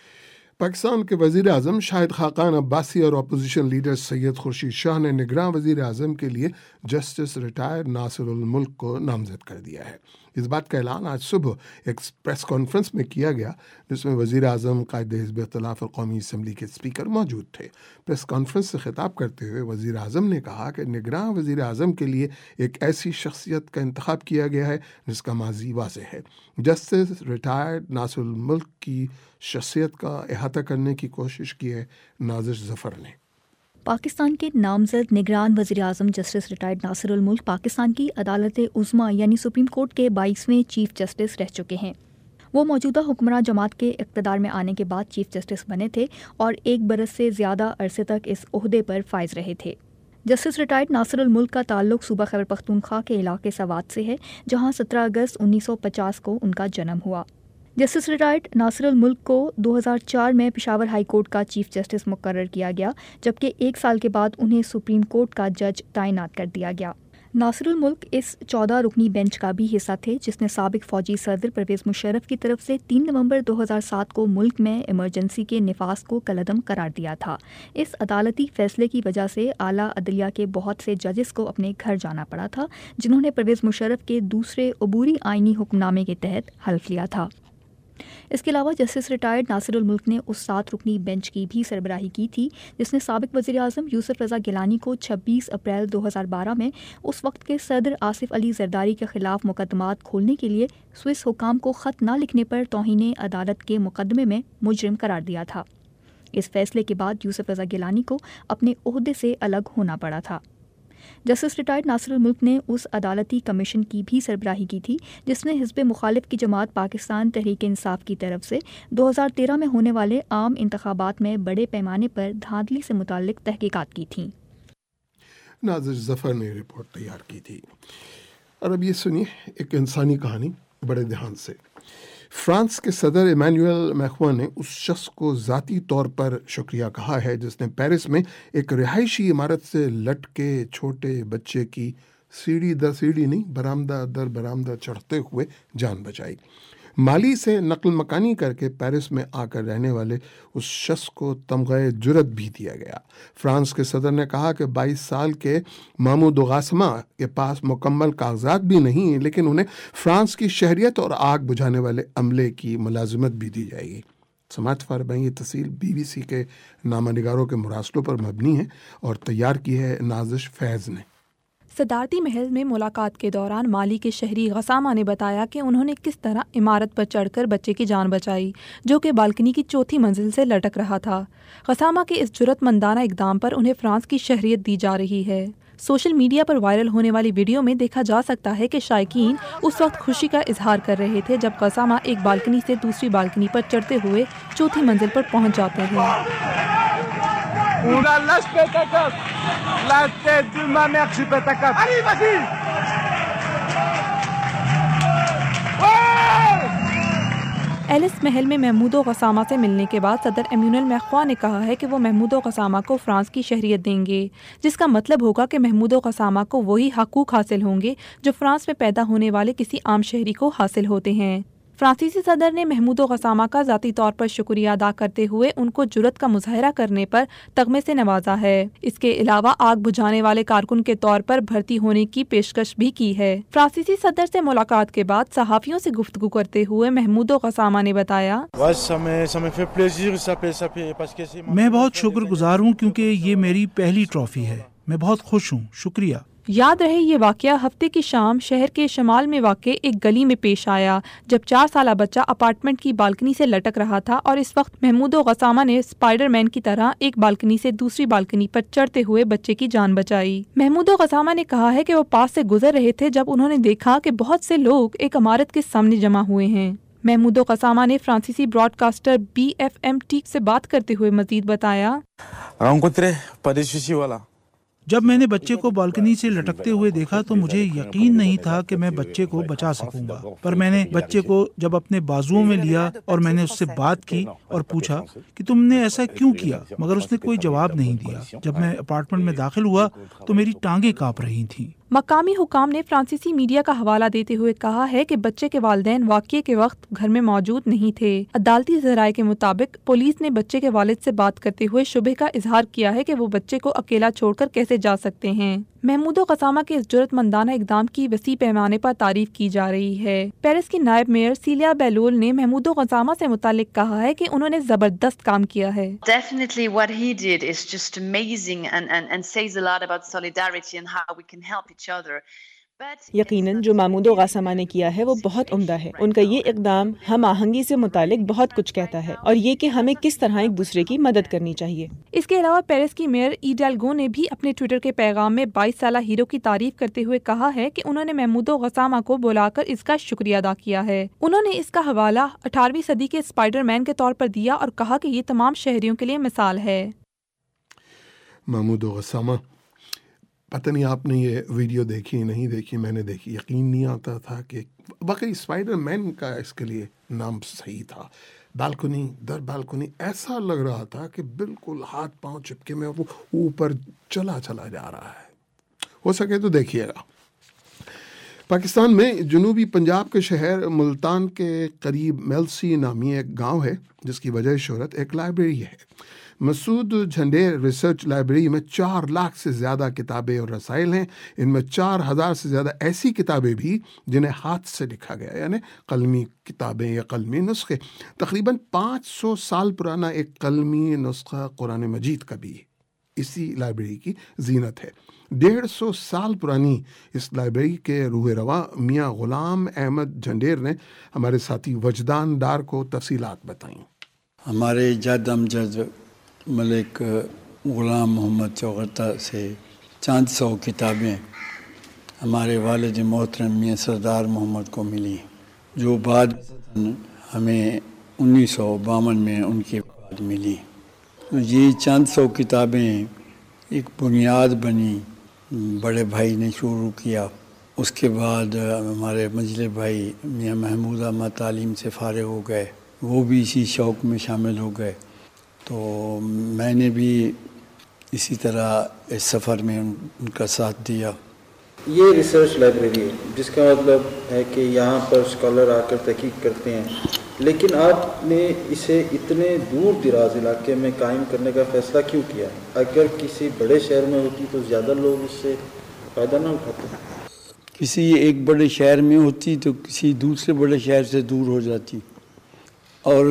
پاکستان کے وزیر اعظم شاہد خاقان عباسی اور اپوزیشن لیڈر سید خورشید شاہ نے نگراں وزیر اعظم کے لیے جسٹس ریٹائر ناصر الملک کو نامزد کر دیا ہے۔ اس بات کا اعلان آج صبح ایک پریس کانفرنس میں کیا گیا، جس میں وزیر اعظم، قائد حزب اختلاف اور قومی اسمبلی کے اسپیکر موجود تھے۔ پریس کانفرنس سے خطاب کرتے ہوئے وزیر اعظم نے کہا کہ نگراں وزیر اعظم کے لیے ایک ایسی شخصیت کا انتخاب کیا گیا ہے جس کا ماضی واضح ہے۔ جسٹس ریٹائرڈ ناصر الملک کی شخصیت کا احاطہ کرنے کی کوشش کی ہے نازش ظفر نے۔ پاکستان کے نامزد نگران وزیر اعظم جسٹس ریٹائرڈ ناصر الملک پاکستان کی عدالت عظمیٰ یعنی سپریم کورٹ کے بائیسویں چیف جسٹس رہ چکے ہیں۔ وہ موجودہ حکمراں جماعت کے اقتدار میں آنے کے بعد چیف جسٹس بنے تھے اور ایک برس سے زیادہ عرصے تک اس عہدے پر فائز رہے تھے۔ جسٹس ریٹائرڈ ناصر الملک کا تعلق صوبہ خیبر پختونخوا کے علاقے سوات سے ہے، جہاں سترہ اگست انیس سو پچاس کو ان کا جنم ہوا۔ جسٹس ریٹائرڈ ناصر الملک کو دو ہزار چار میں پشاور ہائی کورٹ کا چیف جسٹس مقرر کیا گیا، جبکہ ایک سال کے بعد انہیں سپریم کورٹ کا جج تعینات کر دیا گیا۔ ناصر الملک اس چودہ رکنی بینچ کا بھی حصہ تھے جس نے سابق فوجی صدر پرویز مشرف کی طرف سے تین نومبر دو ہزار سات کو ملک میں ایمرجنسی کے نفاذ کو کالعدم قرار دیا تھا۔ اس عدالتی فیصلے کی وجہ سے اعلیٰ عدلیہ کے بہت سے ججز کو اپنے گھر جانا پڑا تھا، جنہوں نے پرویز مشرف کے دوسرے عبوری آئینی حکم نامے کے تحت حلف لیا تھا۔ اس کے علاوہ جسٹس ریٹائرڈ ناصر الملک نے اس سات رکنی بینچ کی بھی سربراہی کی تھی جس نے سابق وزیر اعظم یوسف رضا گیلانی کو چھبیس اپریل دو ہزار بارہ میں اس وقت کے صدر آصف علی زرداری کے خلاف مقدمات کھولنے کے لیے سوئس حکام کو خط نہ لکھنے پر توہین عدالت کے مقدمے میں مجرم قرار دیا تھا۔ اس فیصلے کے بعد یوسف رضا گیلانی کو اپنے عہدے سے الگ ہونا پڑا تھا۔ جسٹس ریٹائرڈ ناصر الملک نے اس عدالتی کمیشن کی بھی سربراہی کی تھی جس نے حزب مخالف کی جماعت پاکستان تحریک انصاف کی طرف سے دو ہزار تیرہ میں ہونے والے عام انتخابات میں بڑے پیمانے پر دھاندلی سے متعلق تحقیقات کی تھیں۔ نازش ظفر نے رپورٹ تیار کی تھی۔ اور اب یہ سنیے ایک انسانی کہانی بڑے دھیان سے۔ فرانس کے صدر ایمانوئل میکرون نے اس شخص کو ذاتی طور پر شکریہ کہا ہے جس نے پیرس میں ایک رہائشی عمارت سے لٹکے چھوٹے بچے کی سیڑھی در سیڑھی نہیں برآمدہ در برآمدہ چڑھتے ہوئے جان بچائی۔ مالی سے نقل مکانی کر کے پیرس میں آ کر رہنے والے اس شخص کو تمغہ جرت بھی دیا گیا۔ فرانس کے صدر نے کہا کہ بائیس سال کے محمود غاسمہ کے پاس مکمل کاغذات بھی نہیں، لیکن انہیں فرانس کی شہریت اور آگ بجھانے والے عملے کی ملازمت بھی دی جائے گی۔ سماعت فرمائیں، یہ تفصیل بی بی سی کے نامہ نگاروں کے مراسلوں پر مبنی ہے اور تیار کی ہے نازش فیض نے۔ صدارتی محل میں ملاقات کے دوران مالی کے شہری غسامہ نے بتایا کہ انہوں نے کس طرح عمارت پر چڑھ کر بچے کی جان بچائی جو کہ بالکنی کی چوتھی منزل سے لٹک رہا تھا۔ غسامہ کے اس جرأت مندانہ اقدام پر انہیں فرانس کی شہریت دی جا رہی ہے۔ سوشل میڈیا پر وائرل ہونے والی ویڈیو میں دیکھا جا سکتا ہے کہ شائقین اس وقت خوشی کا اظہار کر رہے تھے جب غسامہ ایک بالکنی سے دوسری بالکنی پر چڑھتے ہوئے چوتھی منزل پر پہنچ جاتے ہیں۔ ایلس محل میں محمود و غسامہ سے ملنے کے بعد صدر ایمانوئل میخواں نے کہا ہے کہ وہ محمود و غسامہ کو فرانس کی شہریت دیں گے، جس کا مطلب ہوگا کہ محمود و غسامہ کو وہی حقوق حاصل ہوں گے جو فرانس میں پیدا ہونے والے کسی عام شہری کو حاصل ہوتے ہیں۔ فرانسیسی صدر نے محمود و غسامہ کا ذاتی طور پر شکریہ ادا کرتے ہوئے ان کو جرأت کا مظاہرہ کرنے پر تمغے سے نوازا ہے۔ اس کے علاوہ آگ بجھانے والے کارکن کے طور پر بھرتی ہونے کی پیشکش بھی کی ہے۔ فرانسیسی صدر سے ملاقات کے بعد صحافیوں سے گفتگو کرتے ہوئے محمود و غسامہ نے بتایا، میں بہت شکر گزار ہوں کیونکہ یہ میری پہلی ٹرافی ہے۔ میں بہت خوش ہوں، شکریہ۔ یاد رہے یہ واقعہ ہفتے کی شام شہر کے شمال میں واقع ایک گلی میں پیش آیا جب چار سالہ بچہ اپارٹمنٹ کی بالکنی سے لٹک رہا تھا اور اس وقت محمود و غسامہ نے اسپائڈر مین کی طرح ایک بالکنی سے دوسری بالکنی پر چڑھتے ہوئے بچے کی جان بچائی۔ محمود و غسامہ نے کہا ہے کہ وہ پاس سے گزر رہے تھے جب انہوں نے دیکھا کہ بہت سے لوگ ایک عمارت کے سامنے جمع ہوئے ہیں۔ محمود و غسامہ نے فرانسیسی broadcaster B F M T سے بات کرتے ہوئے مزید بتایا، جب میں نے بچے کو بالکنی سے لٹکتے ہوئے دیکھا تو مجھے یقین نہیں تھا کہ میں بچے کو بچا سکوں گا، پر میں نے بچے کو جب اپنے بازوؤں میں لیا اور میں نے اس سے بات کی اور پوچھا کہ تم نے ایسا کیوں کیا، مگر اس نے کوئی جواب نہیں دیا۔ جب میں اپارٹمنٹ میں داخل ہوا تو میری ٹانگیں کانپ رہی تھیں۔ مقامی حکام نے فرانسیسی میڈیا کا حوالہ دیتے ہوئے کہا ہے کہ بچے کے والدین واقعے کے وقت گھر میں موجود نہیں تھے۔ عدالتی ذرائع کے مطابق پولیس نے بچے کے والد سے بات کرتے ہوئے شبہ کا اظہار کیا ہے کہ وہ بچے کو اکیلا چھوڑ کر کیسے جا سکتے ہیں۔ محمود و غسامہ کے اس جرأت مندانہ اقدام کی وسیع پیمانے پر تعریف کی جا رہی ہے۔ پیرس کی نائب میئر سیلیا بیلول نے محمود و غسامہ سے متعلق کہا ہے کہ انہوں نے زبردست کام کیا ہے۔ Definitely what he did is just amazing and and and says a lot about solidarity and how we can help each other. یقیناً جو محمود و غسامہ نے کیا ہے وہ بہت عمدہ ہے۔ ان کا یہ اقدام ہم آہنگی سے متعلق بہت کچھ کہتا ہے اور یہ کہ ہمیں کس طرح ایک دوسرے کی مدد کرنی چاہیے۔ اس کے علاوہ پیرس کی میئر ایڈالگو نے بھی اپنے ٹویٹر کے پیغام میں بائیس سالہ ہیرو کی تعریف کرتے ہوئے کہا ہے کہ انہوں نے محمود و غسامہ کو بلا کر اس کا شکریہ ادا کیا ہے۔ انہوں نے اس کا حوالہ اٹھارہویں صدی کے اسپائڈر مین کے طور پر دیا اور کہا کہ یہ تمام شہریوں کے لیے مثال ہے۔ محمود و غسامہ، پتہ نہیں آپ نے یہ ویڈیو دیکھی نہیں دیکھی، میں نے دیکھی، یقین نہیں آتا تھا کہ واقعی اسپائڈر مین کا اس کے لیے نام صحیح تھا۔ بالکنی در بالکنی ایسا لگ رہا تھا کہ بالکل ہاتھ پاؤں چپکے میں وہ اوپر چلا چلا جا رہا ہے۔ ہو سکے تو دیکھیے گا۔ پاکستان میں جنوبی پنجاب کے شہر ملتان کے قریب میلسی نامی ایک گاؤں ہے جس کی وجہ شہرت ایک لائبریری ہے۔ مسعود جھنڈیر ریسرچ لائبریری میں چار لاکھ سے زیادہ کتابیں اور رسائل ہیں۔ ان میں چار ہزار سے زیادہ ایسی کتابیں بھی جنہیں ہاتھ سے لکھا گیا، یعنی قلمی کتابیں یا قلمی نسخے۔ تقریباً پانچ سو سال پرانا ایک قلمی نسخہ قرآن مجید کا بھی اسی لائبریری کی زینت ہے۔ ڈیڑھ سو سال پرانی اس لائبریری کے روح رواں میاں غلام احمد جھنڈیر نے ہمارے ساتھی وجدان ڈار کو تفصیلات بتائیں۔ ہمارے جد امجد ملک غلام محمد چوغتا سے چند سو کتابیں ہمارے والد محترم میاں سردار محمد کو ملی، جو بعد ہمیں انیس سو باون میں ان کی بعد ملی۔ یہ چند سو کتابیں ایک بنیاد بنی، بڑے بھائی نے شروع کیا، اس کے بعد ہمارے منجلے بھائی میاں محمود احمد تعلیم سے فارغ ہو گئے، وہ بھی اسی شوق میں شامل ہو گئے، تو میں نے بھی اسی طرح اس سفر میں ان کا ساتھ دیا۔ یہ ریسرچ لائبریری ہے جس کا مطلب ہے کہ یہاں پر اسکالر آ کر تحقیق کرتے ہیں، لیکن آپ نے اسے اتنے دور دراز علاقے میں قائم کرنے کا فیصلہ کیوں کیا؟ اگر کسی بڑے شہر میں ہوتی تو زیادہ لوگ اس سے فائدہ نہ اٹھاتے۔ کسی ایک بڑے شہر میں ہوتی تو کسی دوسرے بڑے شہر سے دور ہو جاتی، اور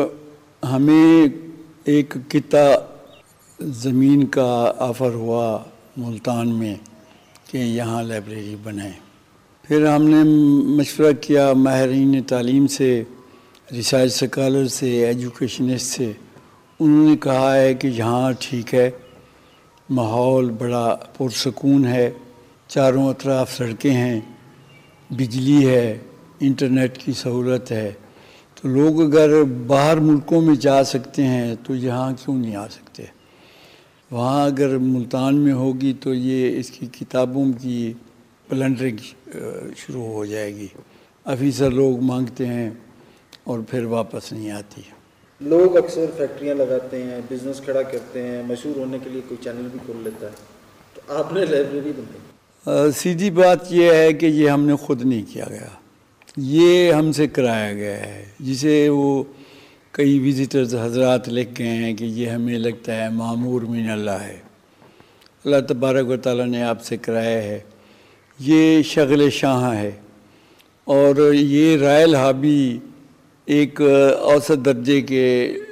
ہمیں ایک قطعہ زمین کا آفر ہوا ملتان میں کہ یہاں لائبریری بنائیں۔ پھر ہم نے مشورہ کیا ماہرین تعلیم سے، ریسرچ سکالر سے، ایجوکیشنسٹ سے۔ انہوں نے کہا ہے کہ یہاں ٹھیک ہے، ماحول بڑا پرسکون ہے، چاروں اطراف سڑکیں ہیں، بجلی ہے، انٹرنیٹ کی سہولت ہے، تو لوگ اگر باہر ملکوں میں جا سکتے ہیں تو یہاں کیوں نہیں آ سکتے؟ وہاں اگر ملتان میں ہوگی تو یہ اس کی کتابوں کی پلنڈرنگ شروع ہو جائے گی، افیسر لوگ مانگتے ہیں اور پھر واپس نہیں آتی۔ لوگ اکثر فیکٹریاں لگاتے ہیں، بزنس کھڑا کرتے ہیں، مشہور ہونے کے لیے کوئی چینل بھی کھول لیتا ہے، تو آپ نے لائبریری بنائی۔ سیدھی بات یہ ہے کہ یہ ہم نے خود نہیں کیا گیا، یہ ہم سے کرایا گیا ہے، جسے وہ کئی وزٹرز حضرات لکھ گئے ہیں کہ یہ ہمیں لگتا ہے معمور من اللہ ہے، اللہ تبارک و تعالیٰ نے آپ سے کرایا ہے، یہ شغل شاہ ہے۔ اور یہ رائل ہابی ایک اوسط درجے کے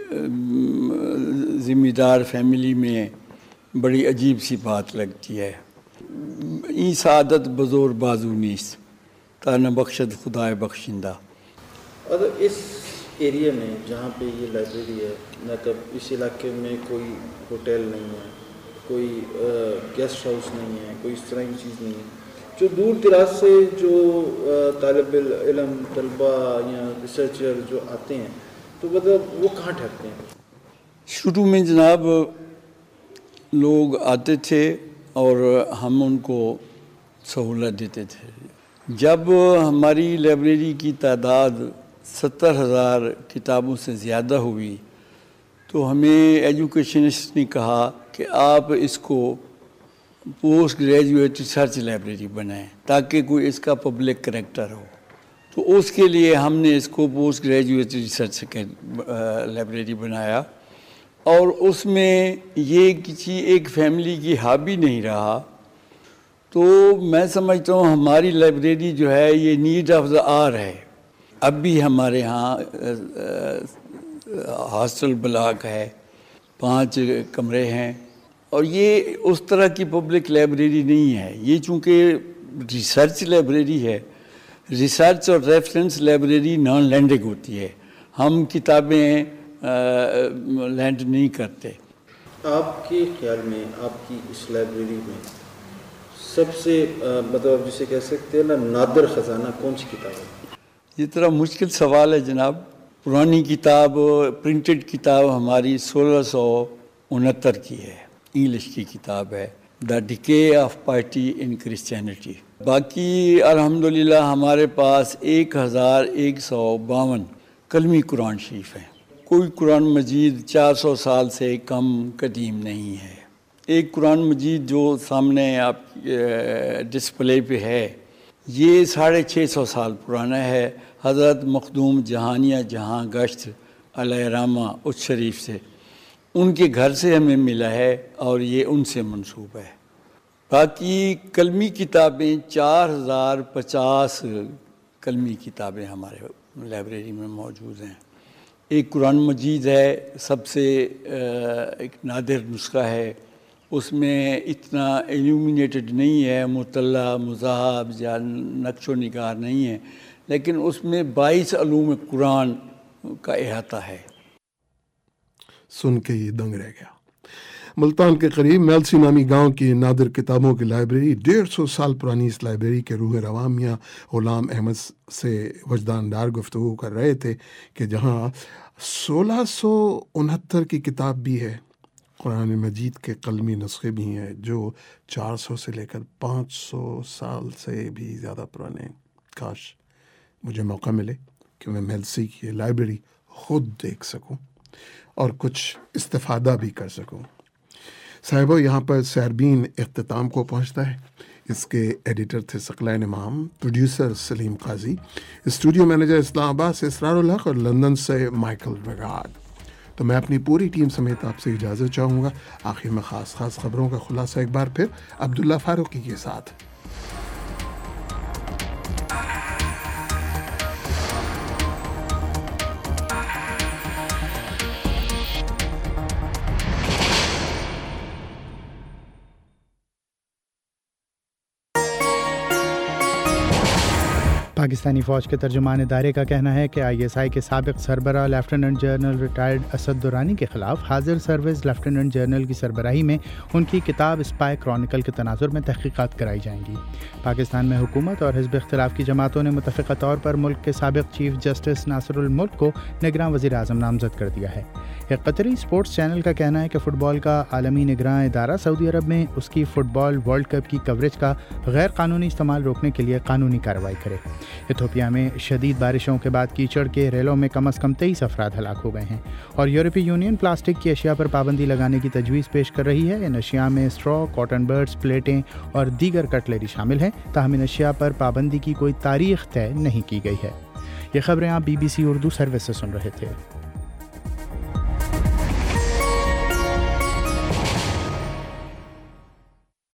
ذمہ دار فیملی میں بڑی عجیب سی بات لگتی ہے۔ ای سعادت بزور بازو نیست تا نہ بخشد خدائے بخشندہ۔ اور اس ایریا میں جہاں پہ یہ لائبریری ہے، مطلب اس علاقے میں کوئی ہوٹل نہیں ہے، کوئی گیسٹ ہاؤس نہیں ہے، کوئی اس طرح کی چیز نہیں ہے، جو دور دراز سے جو طالب علم طلبہ یا ریسرچر جو آتے ہیں تو مطلب وہ کہاں ٹھہرتے ہیں؟ شروع میں جناب لوگ آتے تھے اور ہم ان کو سہولت دیتے تھے۔ جب ہماری لائبریری کی تعداد ستر ہزار کتابوں سے زیادہ ہوئی تو ہمیں ایجوکیشنسٹ نے کہا کہ آپ اس کو پوسٹ گریجویٹ ریسرچ لائبریری بنائیں تاکہ کوئی اس کا پبلک کریکٹر ہو۔ تو اس کے لیے ہم نے اس کو پوسٹ گریجویٹ ریسرچ لائبریری بنایا، اور اس میں یہ کسی ایک فیملی کی ہابی نہیں رہا۔ تو میں سمجھتا ہوں ہماری لائبریری جو ہے یہ نیڈ آف دا آر ہے۔ اب بھی ہمارے ہاں ہاسٹل بلاک ہے، پانچ کمرے ہیں، اور یہ اس طرح کی پبلک لائبریری نہیں ہے، یہ چونکہ ریسرچ لائبریری ہے۔ ریسرچ اور ریفرنس لائبریری نان لینڈنگ ہوتی ہے، ہم کتابیں لینڈ نہیں کرتے۔ آپ کے خیال میں آپ کی اس لائبریری میں سب سے مطلب جسے کہہ سکتے ہیں نا نادر خزانہ کون سی کتاب ہے؟ یہ طرح مشکل سوال ہے جناب۔ پرانی کتاب، پرنٹڈ کتاب ہماری سولہ سو انہتر کی ہے، انگلش کی کتاب ہے، the decay of piety in Christianity. باقی الحمدللہ ہمارے پاس ایک ہزار ایک سو باون کلمی قرآن شریف ہیں۔ کوئی قرآن مجید چار سو سال سے کم قدیم نہیں ہے۔ ایک قرآن مجید جو سامنے آپ ڈسپلے پہ ہے یہ ساڑھے چھ سو سال پرانا ہے، حضرت مخدوم جہانیہ جہاں گشت علیہ رامہ اس شریف سے، ان کے گھر سے ہمیں ملا ہے اور یہ ان سے منسوب ہے۔ باقی کلمی کتابیں چار ہزار پچاس کلمی کتابیں ہمارے لائبریری میں موجود ہیں۔ ایک قرآن مجید ہے، سب سے ایک نادر نسخہ ہے، اس میں اتنا ایلومینیٹڈ نہیں ہے، مطلع مذہب یا نقش و نگار نہیں ہے، لیکن اس میں بائیس علوم قرآن کا احاطہ ہے۔ سن کے یہ دنگ رہ گیا۔ ملتان کے قریب میلسی نامی گاؤں کی نادر کتابوں کی لائبریری، ڈیڑھ سو سال پرانی اس لائبریری کے روح رواں میاں غلام احمد سے وجدان دار گفتگو کر رہے تھے کہ جہاں سولہ سو انہتر کی کتاب بھی ہے، قرآن مجید کے قلمی نسخے بھی ہیں جو چار سو سے لے کر پانچ سو سال سے بھی زیادہ پرانے ہیں۔ کاش مجھے موقع ملے کہ میں میلسی کی لائبریری خود دیکھ سکوں اور کچھ استفادہ بھی کر سکوں۔ صاحبو، یہاں پر سیربین اختتام کو پہنچتا ہے۔ اس کے ایڈیٹر تھے ثقلین امام، پروڈیوسر سلیم قاضی، اسٹوڈیو مینیجر اسلام آباد سے اسرار الحق اور لندن سے مائیکل وگارڈ۔ تو میں اپنی پوری ٹیم سمیت آپ سے اجازت چاہوں گا۔ آخر میں خاص خاص خبروں کا خلاصہ ایک بار پھر عبداللہ فاروقی کے ساتھ۔ پاکستانی فوج کے ترجمان ادارے کا کہنا ہے کہ آئی ایس آئی کے سابق سربراہ lieutenant general retired Asad Durrani کے خلاف حاضر سروس لیفٹیننٹ جنرل کی سربراہی میں ان کی کتاب اسپائی کرونیکل کے تناظر میں تحقیقات کرائی جائیں گی۔ پاکستان میں حکومت اور حزب اختلاف کی جماعتوں نے متفقہ طور پر ملک کے سابق چیف جسٹس ناصر الملک کو نگراں وزیر اعظم نامزد کر دیا ہے۔ ایک قطری اسپورٹس چینل کا کہنا ہے کہ فٹ بال کا عالمی نگراں ادارہ سعودی عرب میں اس کی فٹ بال ورلڈ کپ کی کوریج کا غیر قانونی استعمال روکنے کے لیے قانونی کارروائی کرے۔ ایتھوپیا میں شدید بارشوں کے بعد کیچڑ کے ریلوں میں کم از کم تیئیس افراد ہلاک ہو گئے ہیں، اور یورپی یونین پلاسٹک کی اشیاء پر پابندی لگانے کی تجویز پیش کر رہی ہے۔ ان اشیاء میں اسٹرا، کاٹن برڈز، پلیٹیں اور دیگر کٹلری شامل ہیں، تاہم ان اشیاء پر پابندی کی کوئی تاریخ طے نہیں کی گئی ہے۔ یہ خبریں آپ B B C Urdu service سے سن رہے تھے۔